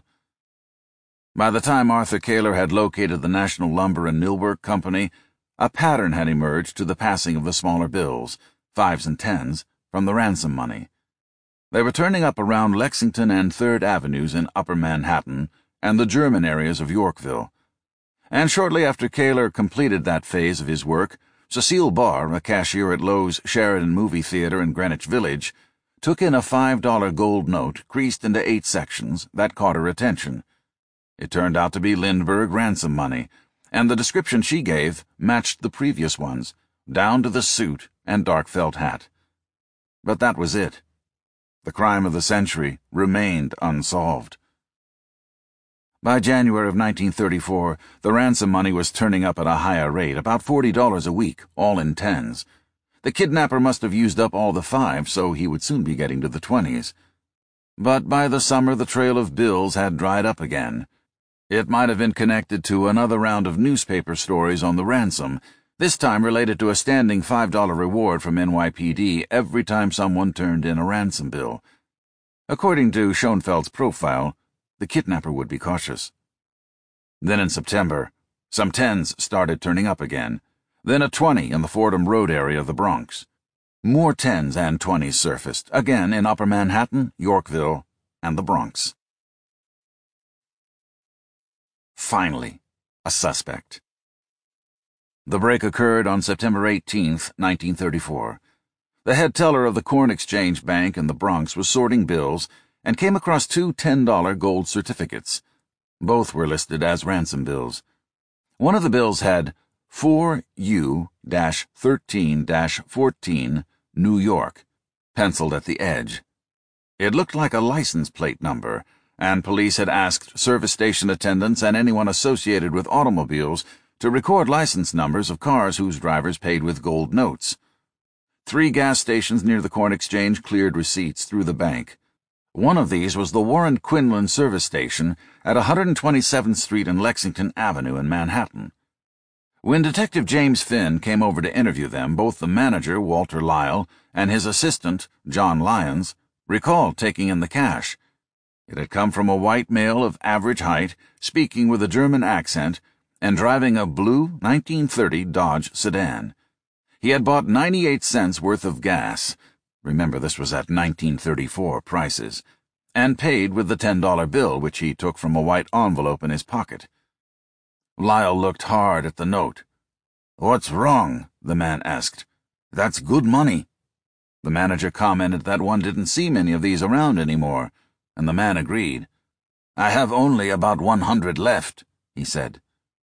By the time Arthur Kaler had located the National Lumber and Millwork Company, a pattern had emerged to the passing of the smaller bills, fives and tens, from the ransom money. They were turning up around Lexington and Third Avenues in Upper Manhattan and the German areas of Yorkville. And shortly after Kaler completed that phase of his work, Cecile Barr, a cashier at Lowe's Sheridan Movie Theater in Greenwich Village, took in a five dollar gold note creased into eight sections that caught her attention. It turned out to be Lindbergh ransom money, and the description she gave matched the previous ones, down to the suit and dark felt hat. But that was it. The crime of the century remained unsolved. By January of nineteen thirty-four, the ransom money was turning up at a higher rate, about forty dollars a week, all in tens. The kidnapper must have used up all the fives, so he would soon be getting to the twenties. But by the summer the trail of bills had dried up again. It might have been connected to another round of newspaper stories on the ransom, this time related to a standing five dollar reward from N Y P D every time someone turned in a ransom bill. According to Schoenfeld's profile, the kidnapper would be cautious. Then in September, some tens started turning up again, then a twenty in the Fordham Road area of the Bronx. More tens and twenties surfaced, again in Upper Manhattan, Yorkville, and the Bronx. Finally, a suspect. The break occurred on September eighteenth, nineteen thirty-four. The head teller of the Corn Exchange Bank in the Bronx was sorting bills and came across two ten dollar gold certificates. Both were listed as ransom bills. One of the bills had four U thirteen fourteen, New York, penciled at the edge. It looked like a license plate number, and police had asked service station attendants and anyone associated with automobiles to record license numbers of cars whose drivers paid with gold notes. Three gas stations near the Corn Exchange cleared receipts through the bank. One of these was the Warren Quinlan service station at one hundred twenty-seventh Street and Lexington Avenue in Manhattan. When Detective James Finn came over to interview them, both the manager, Walter Lyle, and his assistant, John Lyons, recalled taking in the cash. It had come from a white male of average height, speaking with a German accent, and driving a blue nineteen thirty Dodge sedan. He had bought ninety-eight cents worth of gas. Remember, this was at nineteen thirty-four prices, and paid with the ten dollar bill which he took from a white envelope in his pocket. Lyle looked hard at the note. "What's wrong?" the man asked. "That's good money." The manager commented that one didn't see many of these around anymore, and the man agreed. "I have only about one hundred left," he said.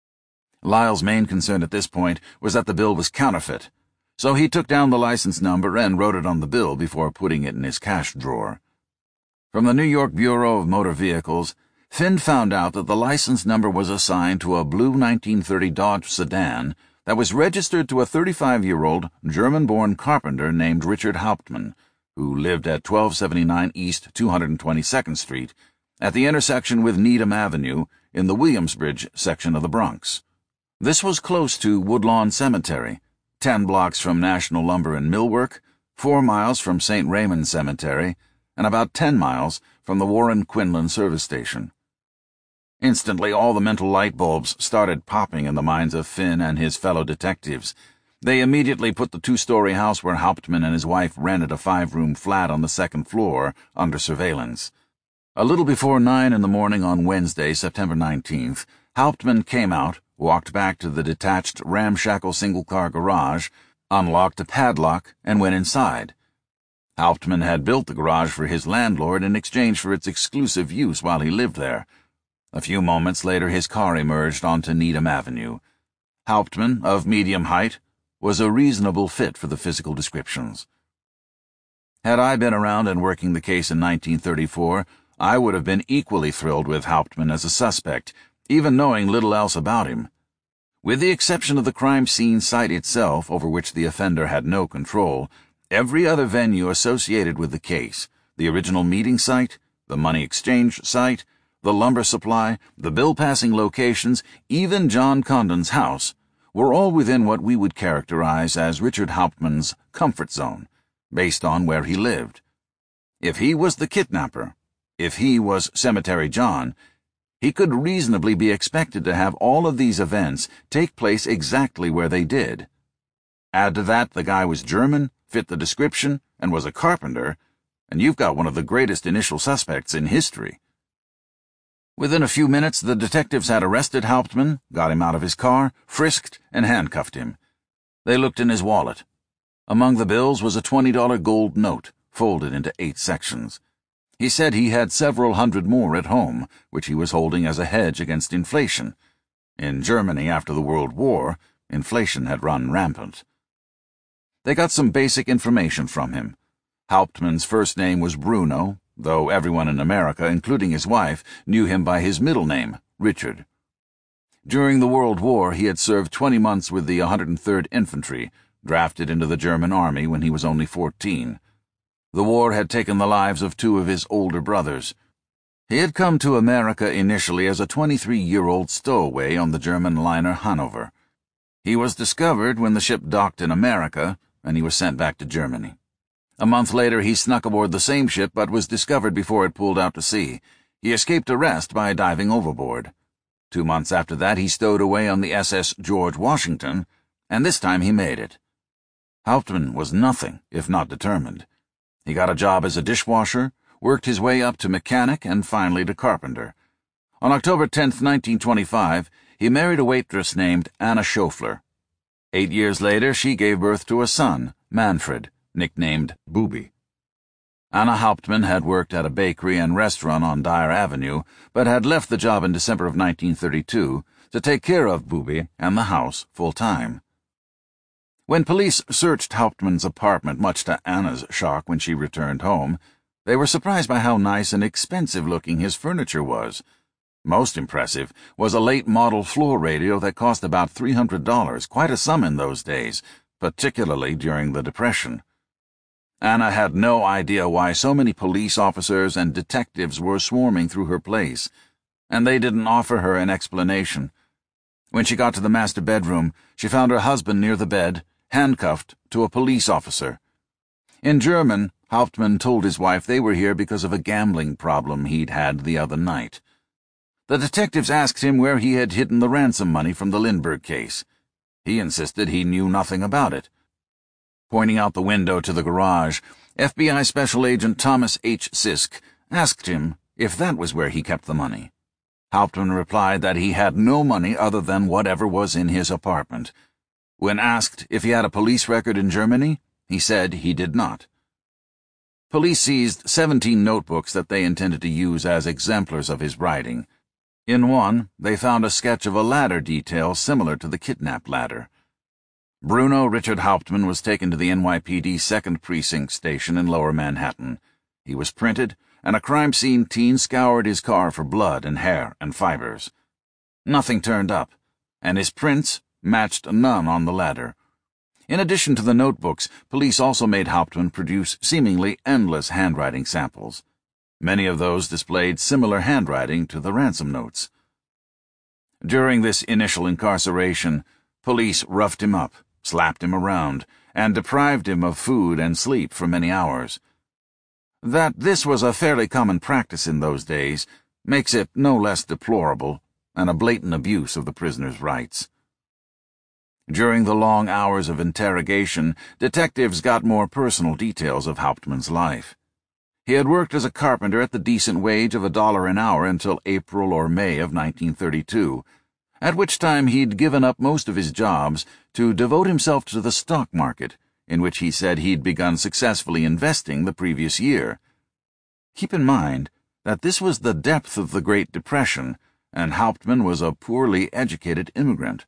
Lyle's main concern at this point was that the bill was counterfeit, so he took down the license number and wrote it on the bill before putting it in his cash drawer. From the New York Bureau of Motor Vehicles, Finn found out that the license number was assigned to a blue nineteen thirty Dodge sedan that was registered to a thirty-five-year-old German-born carpenter named Richard Hauptmann, who lived at twelve seventy-nine East two hundred twenty-second Street, at the intersection with Needham Avenue in the Williamsbridge section of the Bronx. This was close to Woodlawn Cemetery, ten blocks from National Lumber and Millwork, four miles from Saint Raymond Cemetery, and about ten miles from the Warren Quinlan service station. Instantly, all the mental light bulbs started popping in the minds of Finn and his fellow detectives. They immediately put the two-story house where Hauptmann and his wife rented a five-room flat on the second floor under surveillance. A little before nine in the morning on Wednesday, September nineteenth, Hauptmann came out, walked back to the detached ramshackle single-car garage, unlocked a padlock, and went inside. Hauptmann had built the garage for his landlord in exchange for its exclusive use while he lived there. A few moments later his car emerged onto Needham Avenue. Hauptmann, of medium height, was a reasonable fit for the physical descriptions. Had I been around and working the case in nineteen thirty-four, I would have been equally thrilled with Hauptmann as a suspect, even knowing little else about him. With the exception of the crime scene site itself, over which the offender had no control, every other venue associated with the case, the original meeting site, the money exchange site, the lumber supply, the bill-passing locations, even John Condon's house, were all within what we would characterize as Richard Hauptmann's comfort zone, based on where he lived. If he was the kidnapper, if he was Cemetery John, he could reasonably be expected to have all of these events take place exactly where they did. Add to that the guy was German, fit the description, and was a carpenter, and you've got one of the greatest initial suspects in history. Within a few minutes, the detectives had arrested Hauptmann, got him out of his car, frisked, and handcuffed him. They looked in his wallet. Among the bills was a twenty dollar gold note, folded into eight sections. He said he had several hundred more at home, which he was holding as a hedge against inflation. In Germany after the World War, inflation had run rampant. They got some basic information from him. Hauptmann's first name was Bruno, though everyone in America, including his wife, knew him by his middle name, Richard. During the World War, he had served twenty months with the one hundred third Infantry, drafted into the German Army when he was only fourteen. The war had taken the lives of two of his older brothers. He had come to America initially as a twenty-three-year-old stowaway on the German liner Hanover. He was discovered when the ship docked in America, and he was sent back to Germany. A month later he snuck aboard the same ship but was discovered before it pulled out to sea. He escaped arrest by diving overboard. Two months after that he stowed away on the S S George Washington, and this time he made it. Hauptmann was nothing if not determined. He got a job as a dishwasher, worked his way up to mechanic, and finally to carpenter. On October tenth, nineteen twenty-five, he married a waitress named Anna Schofler. Eight years later, she gave birth to a son, Manfred, nicknamed Booby. Anna Hauptmann had worked at a bakery and restaurant on Dyer Avenue, but had left the job in December of nineteen thirty-two to take care of Booby and the house full-time. When police searched Hauptmann's apartment, much to Anna's shock when she returned home, they were surprised by how nice and expensive-looking his furniture was. Most impressive was a late-model floor radio that cost about three hundred dollars, quite a sum in those days, particularly during the Depression. Anna had no idea why so many police officers and detectives were swarming through her place, and they didn't offer her an explanation. When she got to the master bedroom, she found her husband near the bed, handcuffed to a police officer. In German, Hauptmann told his wife they were here because of a gambling problem he'd had the other night. The detectives asked him where he had hidden the ransom money from the Lindbergh case. He insisted he knew nothing about it. Pointing out the window to the garage, F B I Special Agent Thomas H. Sisk asked him if that was where he kept the money. Hauptmann replied that he had no money other than whatever was in his apartment. When asked if he had a police record in Germany, he said he did not. Police seized seventeen notebooks that they intended to use as exemplars of his writing. In one, they found a sketch of a ladder detail similar to the kidnap ladder. Bruno Richard Hauptmann was taken to the N Y P D second Precinct station in Lower Manhattan. He was printed, and a crime scene team scoured his car for blood and hair and fibers. Nothing turned up, and his prints matched none on the ladder. In addition to the notebooks, police also made Hauptmann produce seemingly endless handwriting samples. Many of those displayed similar handwriting to the ransom notes. During this initial incarceration, police roughed him up, slapped him around, and deprived him of food and sleep for many hours. That this was a fairly common practice in those days makes it no less deplorable and a blatant abuse of the prisoner's rights. During the long hours of interrogation, detectives got more personal details of Hauptmann's life. He had worked as a carpenter at the decent wage of a dollar an hour until April or May of nineteen thirty-two. at which time he'd given up most of his jobs to devote himself to the stock market, in which he said he'd begun successfully investing the previous year. Keep in mind that this was the depth of the Great Depression, and Hauptmann was a poorly educated immigrant.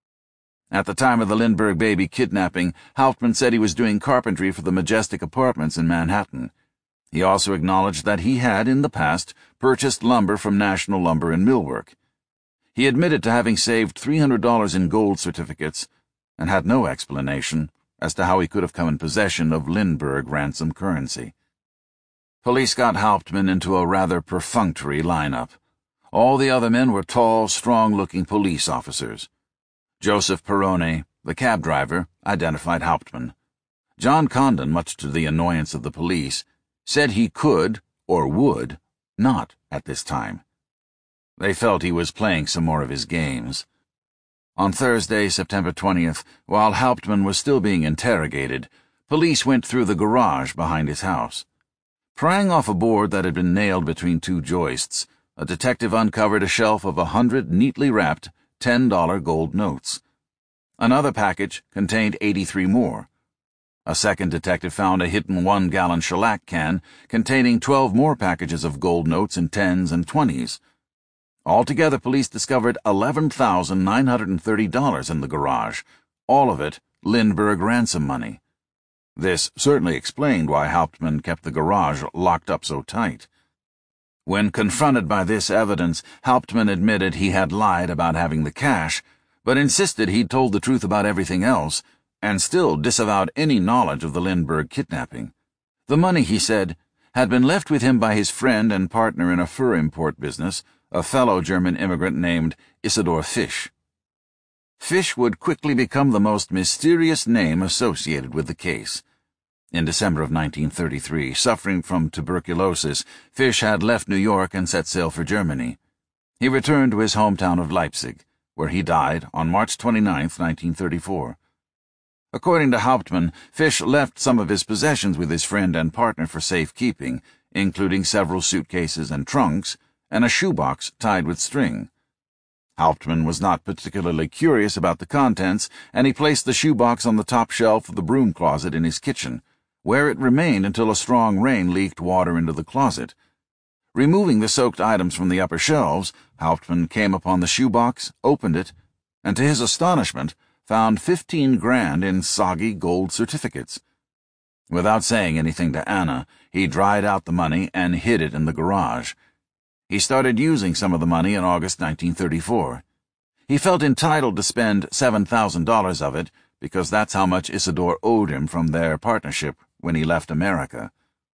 At the time of the Lindbergh baby kidnapping, Hauptmann said he was doing carpentry for the Majestic Apartments in Manhattan. He also acknowledged that he had, in the past, purchased lumber from National Lumber in Millwork. He admitted to having saved three hundred dollars in gold certificates and had no explanation as to how he could have come in possession of Lindbergh ransom currency. Police got Hauptmann into a rather perfunctory lineup. All the other men were tall, strong-looking police officers. Joseph Perrone, the cab driver, identified Hauptmann. John Condon, much to the annoyance of the police, said he could, or would, not at this time. They felt he was playing some more of his games. On Thursday, September twentieth, while Hauptmann was still being interrogated, police went through the garage behind his house. Prying off a board that had been nailed between two joists, a detective uncovered a shelf of a hundred neatly wrapped ten dollar gold notes. Another package contained eighty-three more. A second detective found a hidden one-gallon shellac can containing twelve more packages of gold notes in tens and twenties. Altogether, police discovered eleven thousand nine hundred thirty dollars in the garage, all of it Lindbergh ransom money. This certainly explained why Hauptmann kept the garage locked up so tight. When confronted by this evidence, Hauptmann admitted he had lied about having the cash, but insisted he'd told the truth about everything else, and still disavowed any knowledge of the Lindbergh kidnapping. The money, he said, had been left with him by his friend and partner in a fur import business, a fellow German immigrant named Isidor Fisch. Fisch would quickly become the most mysterious name associated with the case. In December of nineteen thirty-three, suffering from tuberculosis, Fisch had left New York and set sail for Germany. He returned to his hometown of Leipzig, where he died on March twenty-ninth, nineteen thirty-four. According to Hauptmann, Fisch left some of his possessions with his friend and partner for safekeeping, including several suitcases and trunks, and a shoebox tied with string. Hauptmann was not particularly curious about the contents, and he placed the shoebox on the top shelf of the broom closet in his kitchen, where it remained until a strong rain leaked water into the closet. Removing the soaked items from the upper shelves, Hauptmann came upon the shoebox, opened it, and to his astonishment, found fifteen grand in soggy gold certificates. Without saying anything to Anna, he dried out the money and hid it in the garage. He started using some of the money in August nineteen thirty-four. He felt entitled to spend seven thousand dollars of it because that's how much Isidor owed him from their partnership when he left America.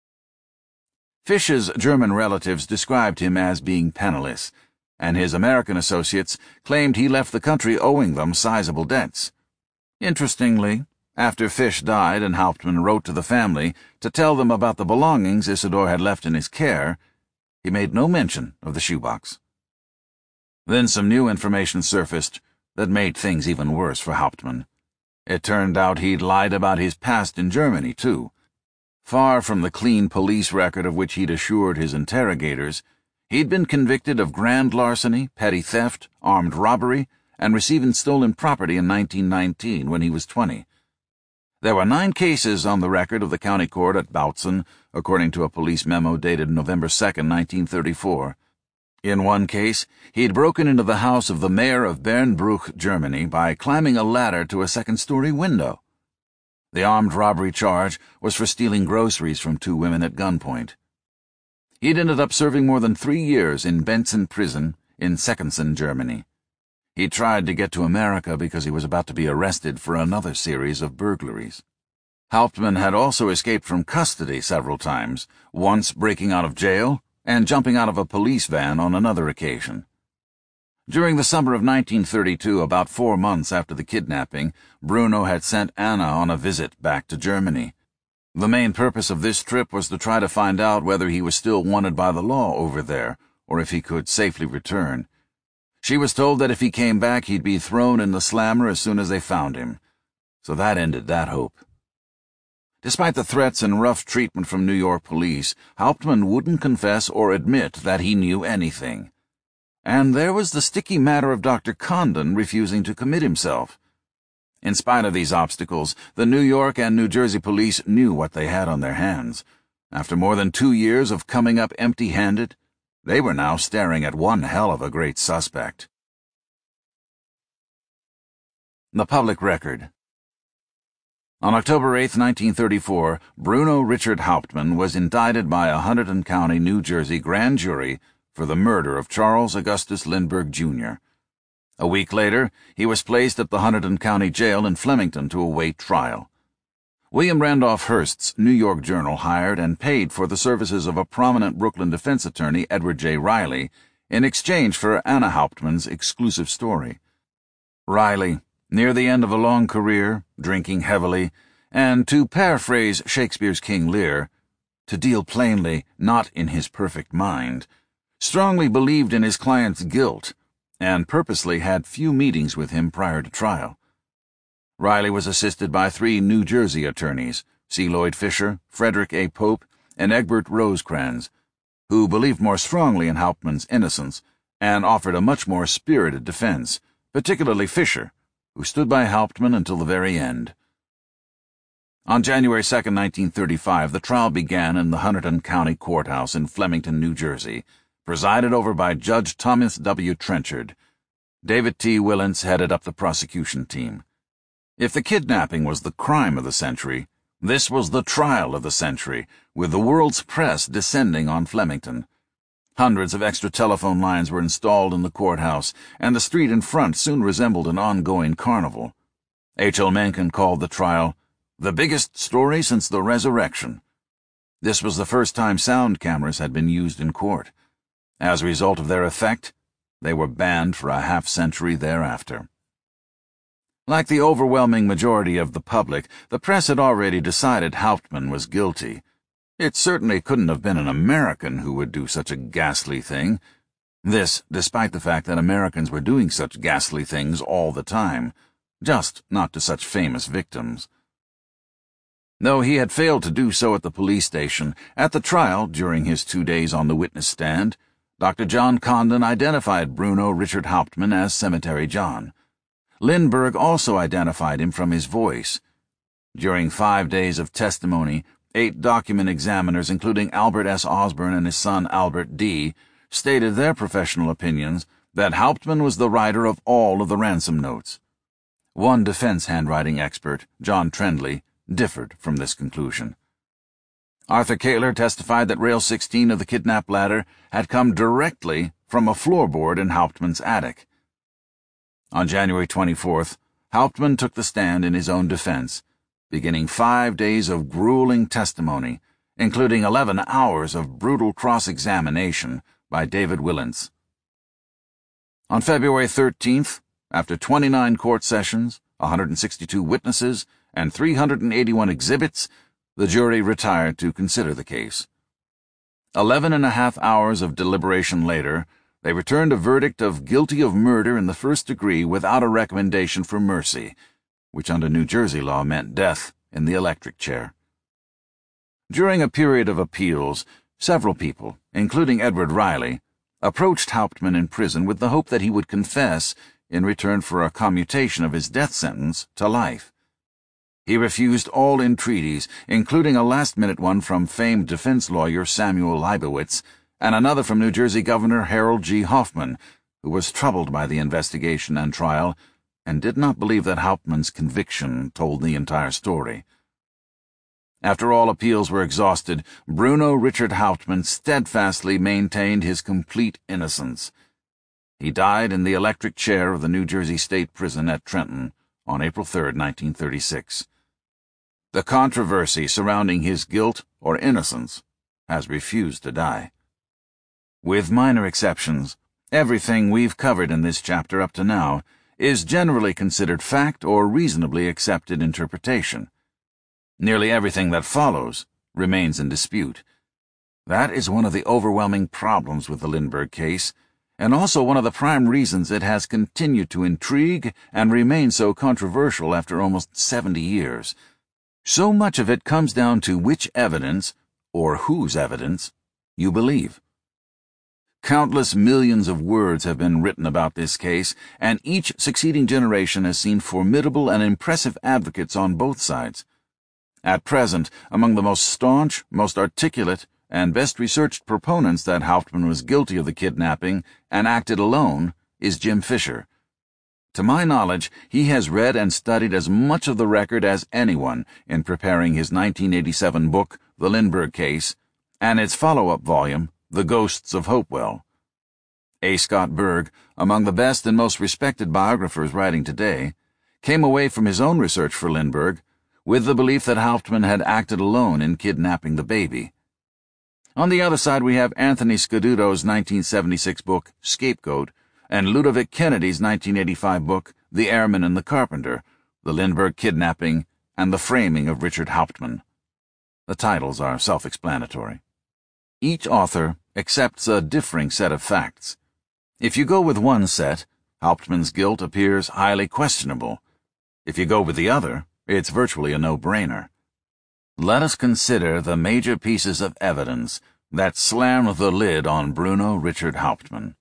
Fisch's German relatives described him as being penniless, and his American associates claimed he left the country owing them sizable debts. Interestingly, after Fisch died and Hauptmann wrote to the family to tell them about the belongings Isidor had left in his care, he made no mention of the shoebox. Then some new information surfaced that made things even worse for Hauptmann. It turned out he'd lied about his past in Germany, too. Far from the clean police record of which he'd assured his interrogators, he'd been convicted of grand larceny, petty theft, armed robbery, and receiving stolen property in nineteen nineteen when he was twenty. There were nine cases on the record of the county court at Bautzen, according to a police memo dated November second, nineteen thirty-four. In one case, he'd broken into the house of the mayor of Bernbruch, Germany, by climbing a ladder to a second-story window. The armed robbery charge was for stealing groceries from two women at gunpoint. He'd ended up serving more than three years in Benson Prison in Seckensen, Germany. He tried to get to America because he was about to be arrested for another series of burglaries. Hauptmann had also escaped from custody several times, once breaking out of jail and jumping out of a police van on another occasion. During the summer of nineteen thirty-two, about four months after the kidnapping, Bruno had sent Anna on a visit back to Germany. The main purpose of this trip was to try to find out whether he was still wanted by the law over there, or if he could safely return. She was told that if he came back, he'd be thrown in the slammer as soon as they found him. So that ended that hope. Despite the threats and rough treatment from New York police, Hauptmann wouldn't confess or admit that he knew anything. And there was the sticky matter of Doctor Condon refusing to commit himself. In spite of these obstacles, the New York and New Jersey police knew what they had on their hands. After more than two years of coming up empty-handed, they were now staring at one hell of a great suspect. The Public Record. On October eighth, nineteen thirty-four, Bruno Richard Hauptmann was indicted by a Hunterdon County, New Jersey grand jury for the murder of Charles Augustus Lindbergh, Junior A week later, he was placed at the Hunterdon County Jail in Flemington to await trial. William Randolph Hearst's New York Journal hired and paid for the services of a prominent Brooklyn defense attorney, Edward J. Riley, in exchange for Anna Hauptmann's exclusive story. Riley, near the end of a long career, drinking heavily, and, to paraphrase Shakespeare's King Lear, to deal plainly, not in his perfect mind, strongly believed in his client's guilt, and purposely had few meetings with him prior to trial. Riley was assisted by three New Jersey attorneys, C. Lloyd Fisher, Frederick A. Pope, and Egbert Rosecrans, who believed more strongly in Hauptmann's innocence and offered a much more spirited defense, particularly Fisher, who stood by Hauptmann until the very end. On January second, nineteen thirty-five, the trial began in the Hunterdon County Courthouse in Flemington, New Jersey, presided over by Judge Thomas W. Trenchard. David T. Willents headed up the prosecution team. If the kidnapping was the crime of the century, this was the trial of the century, with the world's press descending on Flemington. Hundreds of extra telephone lines were installed in the courthouse, and the street in front soon resembled an ongoing carnival. H L Mencken called the trial the biggest story since the resurrection. This was the first time sound cameras had been used in court. As a result of their effect, they were banned for a half-century thereafter. Like the overwhelming majority of the public, the press had already decided Hauptmann was guilty. It certainly couldn't have been an American who would do such a ghastly thing. This, despite the fact that Americans were doing such ghastly things all the time, just not to such famous victims. Though he had failed to do so at the police station, at the trial, during his two days on the witness stand, Doctor John Condon identified Bruno Richard Hauptmann as Cemetery John. Lindbergh also identified him from his voice. During five days of testimony, eight document examiners, including Albert S. Osborne and his son Albert D., stated their professional opinions that Hauptmann was the writer of all of the ransom notes. One defense handwriting expert, John Trendley, differed from this conclusion. Arthur Kaler testified that rail sixteen of the kidnap ladder had come directly from a floorboard in Hauptmann's attic. On January twenty-fourth, Hauptmann took the stand in his own defense, beginning five days of grueling testimony, including eleven hours of brutal cross-examination by David Willents. On February thirteenth, after twenty-nine court sessions, one hundred sixty-two witnesses, and three hundred eighty-one exhibits, the jury retired to consider the case. Eleven and a half hours of deliberation later, they returned a verdict of guilty of murder in the first degree without a recommendation for mercy, which under New Jersey law meant death in the electric chair. During a period of appeals, several people, including Edward Riley, approached Hauptmann in prison with the hope that he would confess in return for a commutation of his death sentence to life. He refused all entreaties, including a last-minute one from famed defense lawyer Samuel Leibowitz and another from New Jersey Governor Harold G. Hoffman, who was troubled by the investigation and trial and did not believe that Hauptmann's conviction told the entire story. After all appeals were exhausted, Bruno Richard Hauptmann steadfastly maintained his complete innocence. He died in the electric chair of the New Jersey State Prison at Trenton on April third, nineteen thirty-six. The controversy surrounding his guilt or innocence has refused to die. With minor exceptions, everything we've covered in this chapter up to now is generally considered fact or reasonably accepted interpretation. Nearly everything that follows remains in dispute. That is one of the overwhelming problems with the Lindbergh case, and also one of the prime reasons it has continued to intrigue and remain so controversial after almost seventy years. So much of it comes down to which evidence, or whose evidence, you believe. Countless millions of words have been written about this case, and each succeeding generation has seen formidable and impressive advocates on both sides. At present, among the most staunch, most articulate, and best researched proponents that Hauptmann was guilty of the kidnapping and acted alone is Jim Fisher. To my knowledge, he has read and studied as much of the record as anyone in preparing his nineteen eighty-seven book, The Lindbergh Case, and its follow-up volume, The Ghosts of Hopewell. A. Scott Berg, among the best and most respected biographers writing today, came away from his own research for Lindbergh with the belief that Hauptmann had acted alone in kidnapping the baby. On the other side, we have Anthony Scaduto's nineteen seventy-six book, Scapegoat, and Ludovic Kennedy's nineteen eighty-five book, The Airman and the Carpenter, The Lindbergh Kidnapping, and the Framing of Richard Hauptmann. The titles are self-explanatory. Each author accepts a differing set of facts. If you go with one set, Hauptmann's guilt appears highly questionable. If you go with the other, it's virtually a no-brainer. Let us consider the major pieces of evidence that slam the lid on Bruno Richard Hauptmann.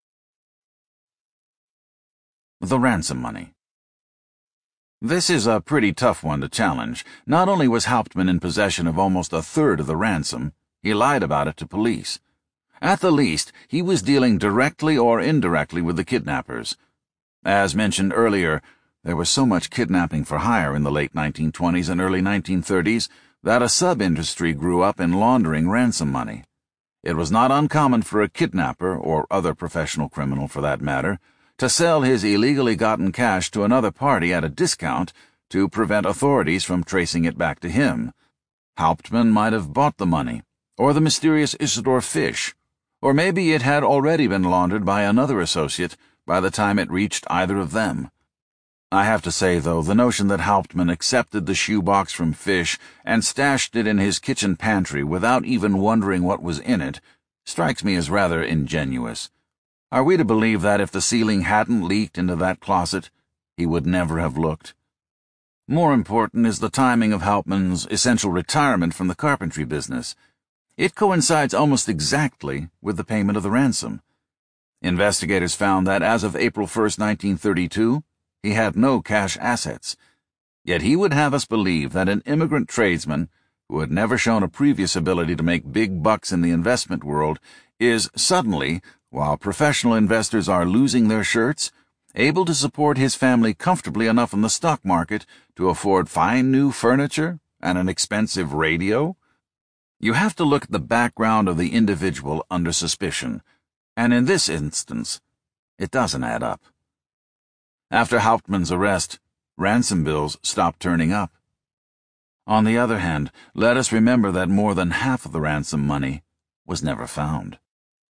The ransom money. This is a pretty tough one to challenge. Not only was Hauptmann in possession of almost a third of the ransom, he lied about it to police. At the least, he was dealing directly or indirectly with the kidnappers. As mentioned earlier, there was so much kidnapping for hire in the late nineteen twenties and early nineteen thirties that a sub-industry grew up in laundering ransom money. It was not uncommon for a kidnapper, or other professional criminal for that matter, to sell his illegally gotten cash to another party at a discount to prevent authorities from tracing it back to him. Hauptmann might have bought the money, or the mysterious Isidor Fish, or maybe it had already been laundered by another associate by the time it reached either of them. I have to say, though, the notion that Hauptmann accepted the shoebox from Fish and stashed it in his kitchen pantry without even wondering what was in it strikes me as rather ingenuous. Are we to believe that if the ceiling hadn't leaked into that closet, he would never have looked? More important is the timing of Hauptmann's essential retirement from the carpentry business. It coincides almost exactly with the payment of the ransom. Investigators found that as of April first, nineteen thirty-two, he had no cash assets. Yet he would have us believe that an immigrant tradesman, who had never shown a previous ability to make big bucks in the investment world, is suddenly, while professional investors are losing their shirts, able to support his family comfortably enough in the stock market to afford fine new furniture and an expensive radio? You have to look at the background of the individual under suspicion, and in this instance, it doesn't add up. After Hauptmann's arrest, ransom bills stopped turning up. On the other hand, let us remember that more than half of the ransom money was never found.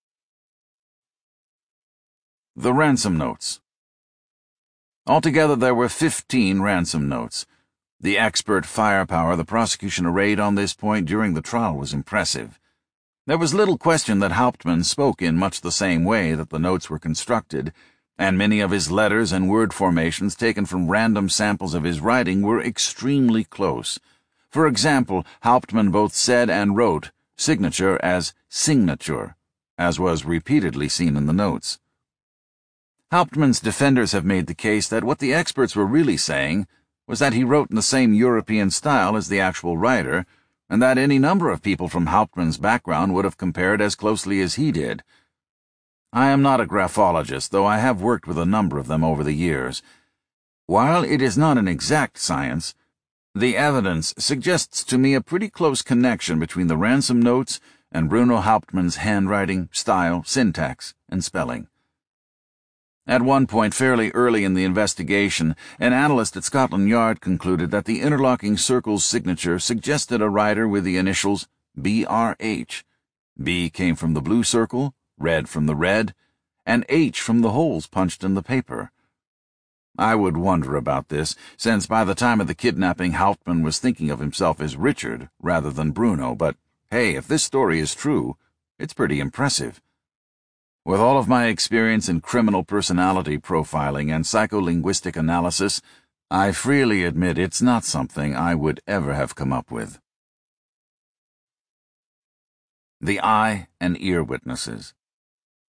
The ransom notes. Altogether, there were fifteen ransom notes. The expert firepower the prosecution arrayed on this point during the trial was impressive. There was little question that Hauptmann spoke in much the same way that the notes were constructed, and many of his letters and word formations taken from random samples of his writing were extremely close. For example, Hauptmann both said and wrote signature as signature, as was repeatedly seen in the notes. Hauptmann's defenders have made the case that what the experts were really saying was that he wrote in the same European style as the actual writer, and that any number of people from Hauptmann's background would have compared as closely as he did. I am not a graphologist, though I have worked with a number of them over the years. While it is not an exact science, the evidence suggests to me a pretty close connection between the ransom notes and Bruno Hauptmann's handwriting, style, syntax, and spelling. At one point fairly early in the investigation, an analyst at Scotland Yard concluded that the interlocking circle's signature suggested a writer with the initials B R H. B came from the blue circle, red from the red, and H from the holes punched in the paper. I would wonder about this, since by the time of the kidnapping Hauptmann was thinking of himself as Richard rather than Bruno, but hey, if this story is true, it's pretty impressive. With all of my experience in criminal personality profiling and psycholinguistic analysis, I freely admit it's not something I would ever have come up with. The eye and ear witnesses.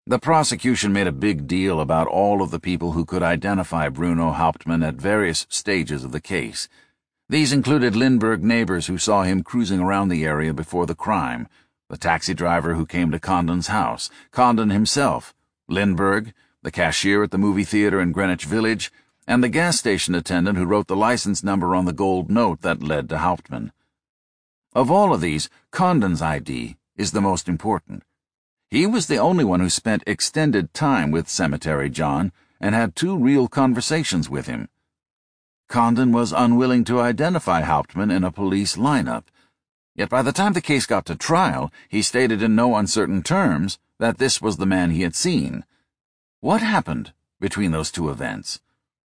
The prosecution made a big deal about all of the people who could identify Bruno Hauptmann at various stages of the case. These included Lindbergh neighbors who saw him cruising around the area before the crime, the taxi driver who came to Condon's house, Condon himself, Lindbergh, the cashier at the movie theater in Greenwich Village, and the gas station attendant who wrote the license number on the gold note that led to Hauptmann. Of all of these, Condon's I D is the most important. He was the only one who spent extended time with Cemetery John and had two real conversations with him. Condon was unwilling to identify Hauptmann in a police lineup, yet by the time the case got to trial, he stated in no uncertain terms that this was the man he had seen. What happened between those two events?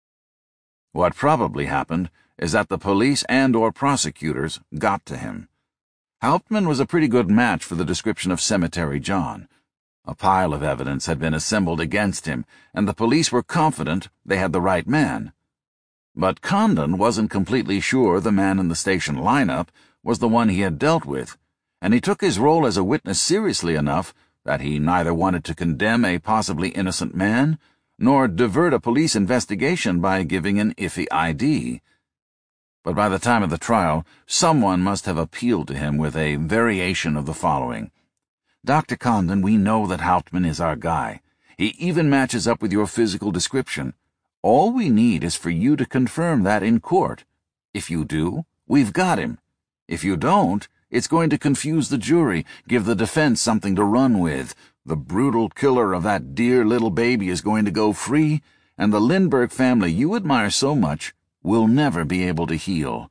What probably happened is that the police and or prosecutors got to him. Hauptmann was a pretty good match for the description of Cemetery John. A pile of evidence had been assembled against him, and the police were confident they had the right man. But Condon wasn't completely sure the man in the station lineup was the one he had dealt with, and he took his role as a witness seriously enough that he neither wanted to condemn a possibly innocent man nor divert a police investigation by giving an iffy I D. But by the time of the trial, someone must have appealed to him with a variation of the following. Doctor Condon, we know that Hauptmann is our guy. He even matches up with your physical description. All we need is for you to confirm that in court. If you do, we've got him. If you don't, it's going to confuse the jury, give the defense something to run with. The brutal killer of that dear little baby is going to go free, and the Lindbergh family you admire so much will never be able to heal.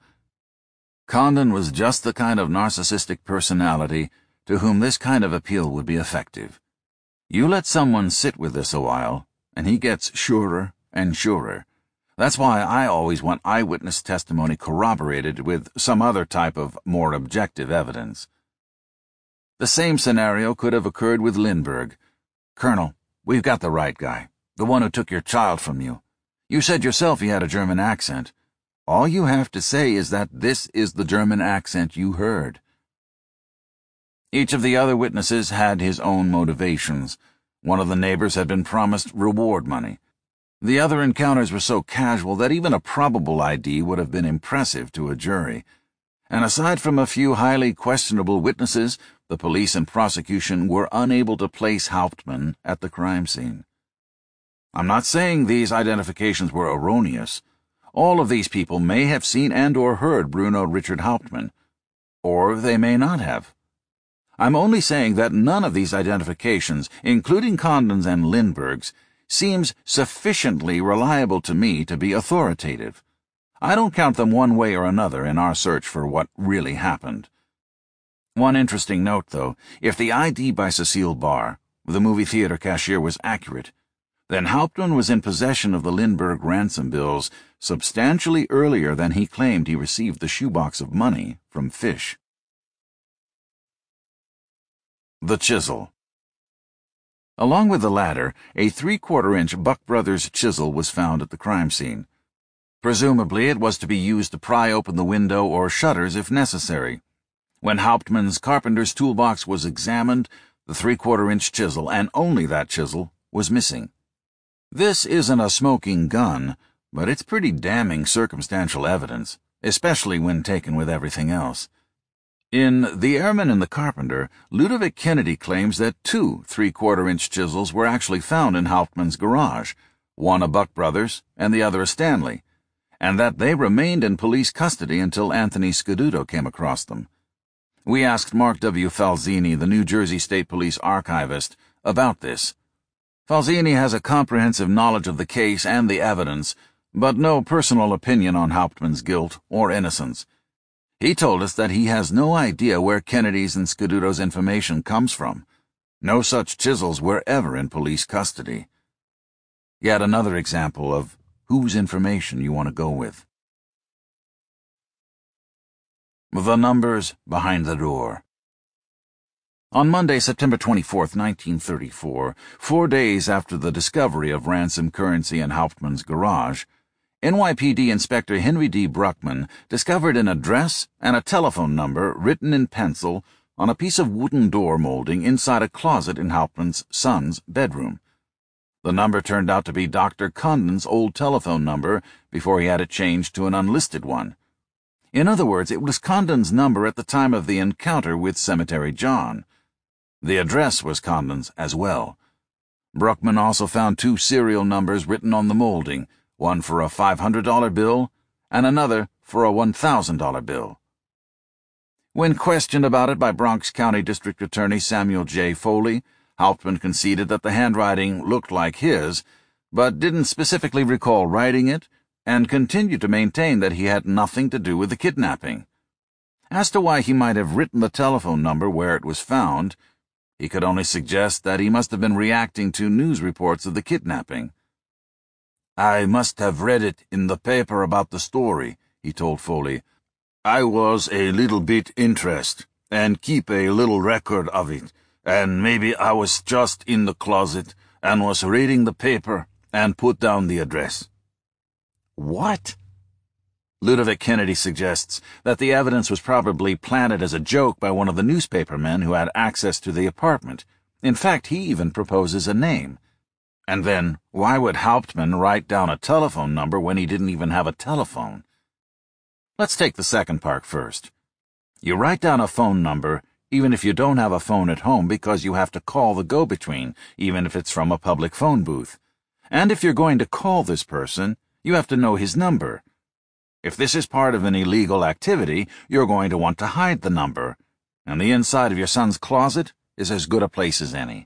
Condon was just the kind of narcissistic personality to whom this kind of appeal would be effective. You let someone sit with this a while, and he gets surer and surer. That's why I always want eyewitness testimony corroborated with some other type of more objective evidence. The same scenario could have occurred with Lindbergh. Colonel, we've got the right guy, the one who took your child from you. You said yourself he had a German accent. All you have to say is that this is the German accent you heard. Each of the other witnesses had his own motivations. One of the neighbors had been promised reward money. The other encounters were so casual that even a probable I D would have been impressive to a jury. And aside from a few highly questionable witnesses, the police and prosecution were unable to place Hauptmann at the crime scene. I'm not saying these identifications were erroneous. All of these people may have seen and or heard Bruno Richard Hauptmann, or they may not have. I'm only saying that none of these identifications, including Condon's and Lindbergh's, seems sufficiently reliable to me to be authoritative. I don't count them one way or another in our search for what really happened. One interesting note, though, if the I D by Cecile Barr, the movie theater cashier, was accurate, then Hauptmann was in possession of the Lindbergh ransom bills substantially earlier than he claimed he received the shoebox of money from Fish. The chisel. Along with the ladder, a three-quarter inch Buck Brothers chisel was found at the crime scene. Presumably it was to be used to pry open the window or shutters if necessary. When Hauptmann's carpenter's toolbox was examined, the three-quarter inch chisel, and only that chisel, was missing. This isn't a smoking gun, but it's pretty damning circumstantial evidence, especially when taken with everything else. In The Airman and the Carpenter, Ludovic Kennedy claims that two three-quarter inch chisels were actually found in Hauptmann's garage, one a Buck Brothers and the other a Stanley, and that they remained in police custody until Anthony Scaduto came across them. We asked Mark W. Falzini, the New Jersey State Police archivist, about this. Falzini has a comprehensive knowledge of the case and the evidence, but no personal opinion on Hauptmann's guilt or innocence. He told us that he has no idea where Kennedy's and Scaduto's information comes from. No such chisels were ever in police custody. Yet another example of whose information you want to go with. The numbers behind the door. On Monday, September twenty-fourth, nineteen thirty-four, four days after the discovery of ransom currency in Hauptmann's garage, N Y P D Inspector Henry D. Bruckman discovered an address and a telephone number written in pencil on a piece of wooden door molding inside a closet in Hauptmann's son's bedroom. The number turned out to be Doctor Condon's old telephone number before he had it changed to an unlisted one. In other words, it was Condon's number at the time of the encounter with Cemetery John. The address was Condon's as well. Bruckman also found two serial numbers written on the molding, one for a five hundred dollar bill and another for a one thousand dollar bill. When questioned about it by Bronx County District Attorney Samuel J. Foley, Hauptmann conceded that the handwriting looked like his, but didn't specifically recall writing it, and continued to maintain that he had nothing to do with the kidnapping. As to why he might have written the telephone number where it was found, he could only suggest that he must have been reacting to news reports of the kidnapping. "I must have read it in the paper about the story," he told Foley. "I was a little bit interested, and keep a little record of it, and maybe I was just in the closet and was reading the paper and put down the address." What? Ludovic Kennedy suggests that the evidence was probably planted as a joke by one of the newspaper men who had access to the apartment. In fact, he even proposes a name. And then, why would Hauptmann write down a telephone number when he didn't even have a telephone? Let's take the second part first. You write down a phone number even if you don't have a phone at home because you have to call the go-between, even if it's from a public phone booth. And if you're going to call this person, you have to know his number. If this is part of an illegal activity, you're going to want to hide the number, and the inside of your son's closet is as good a place as any.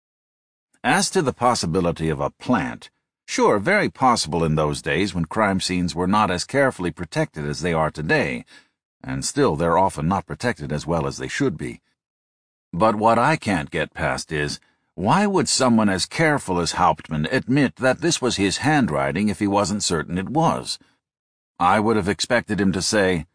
As to the possibility of a plant, sure, very possible in those days when crime scenes were not as carefully protected as they are today, and still they're often not protected as well as they should be. But what I can't get past is, why would someone as careful as Hauptmann admit that this was his handwriting if he wasn't certain it was? I would have expected him to say,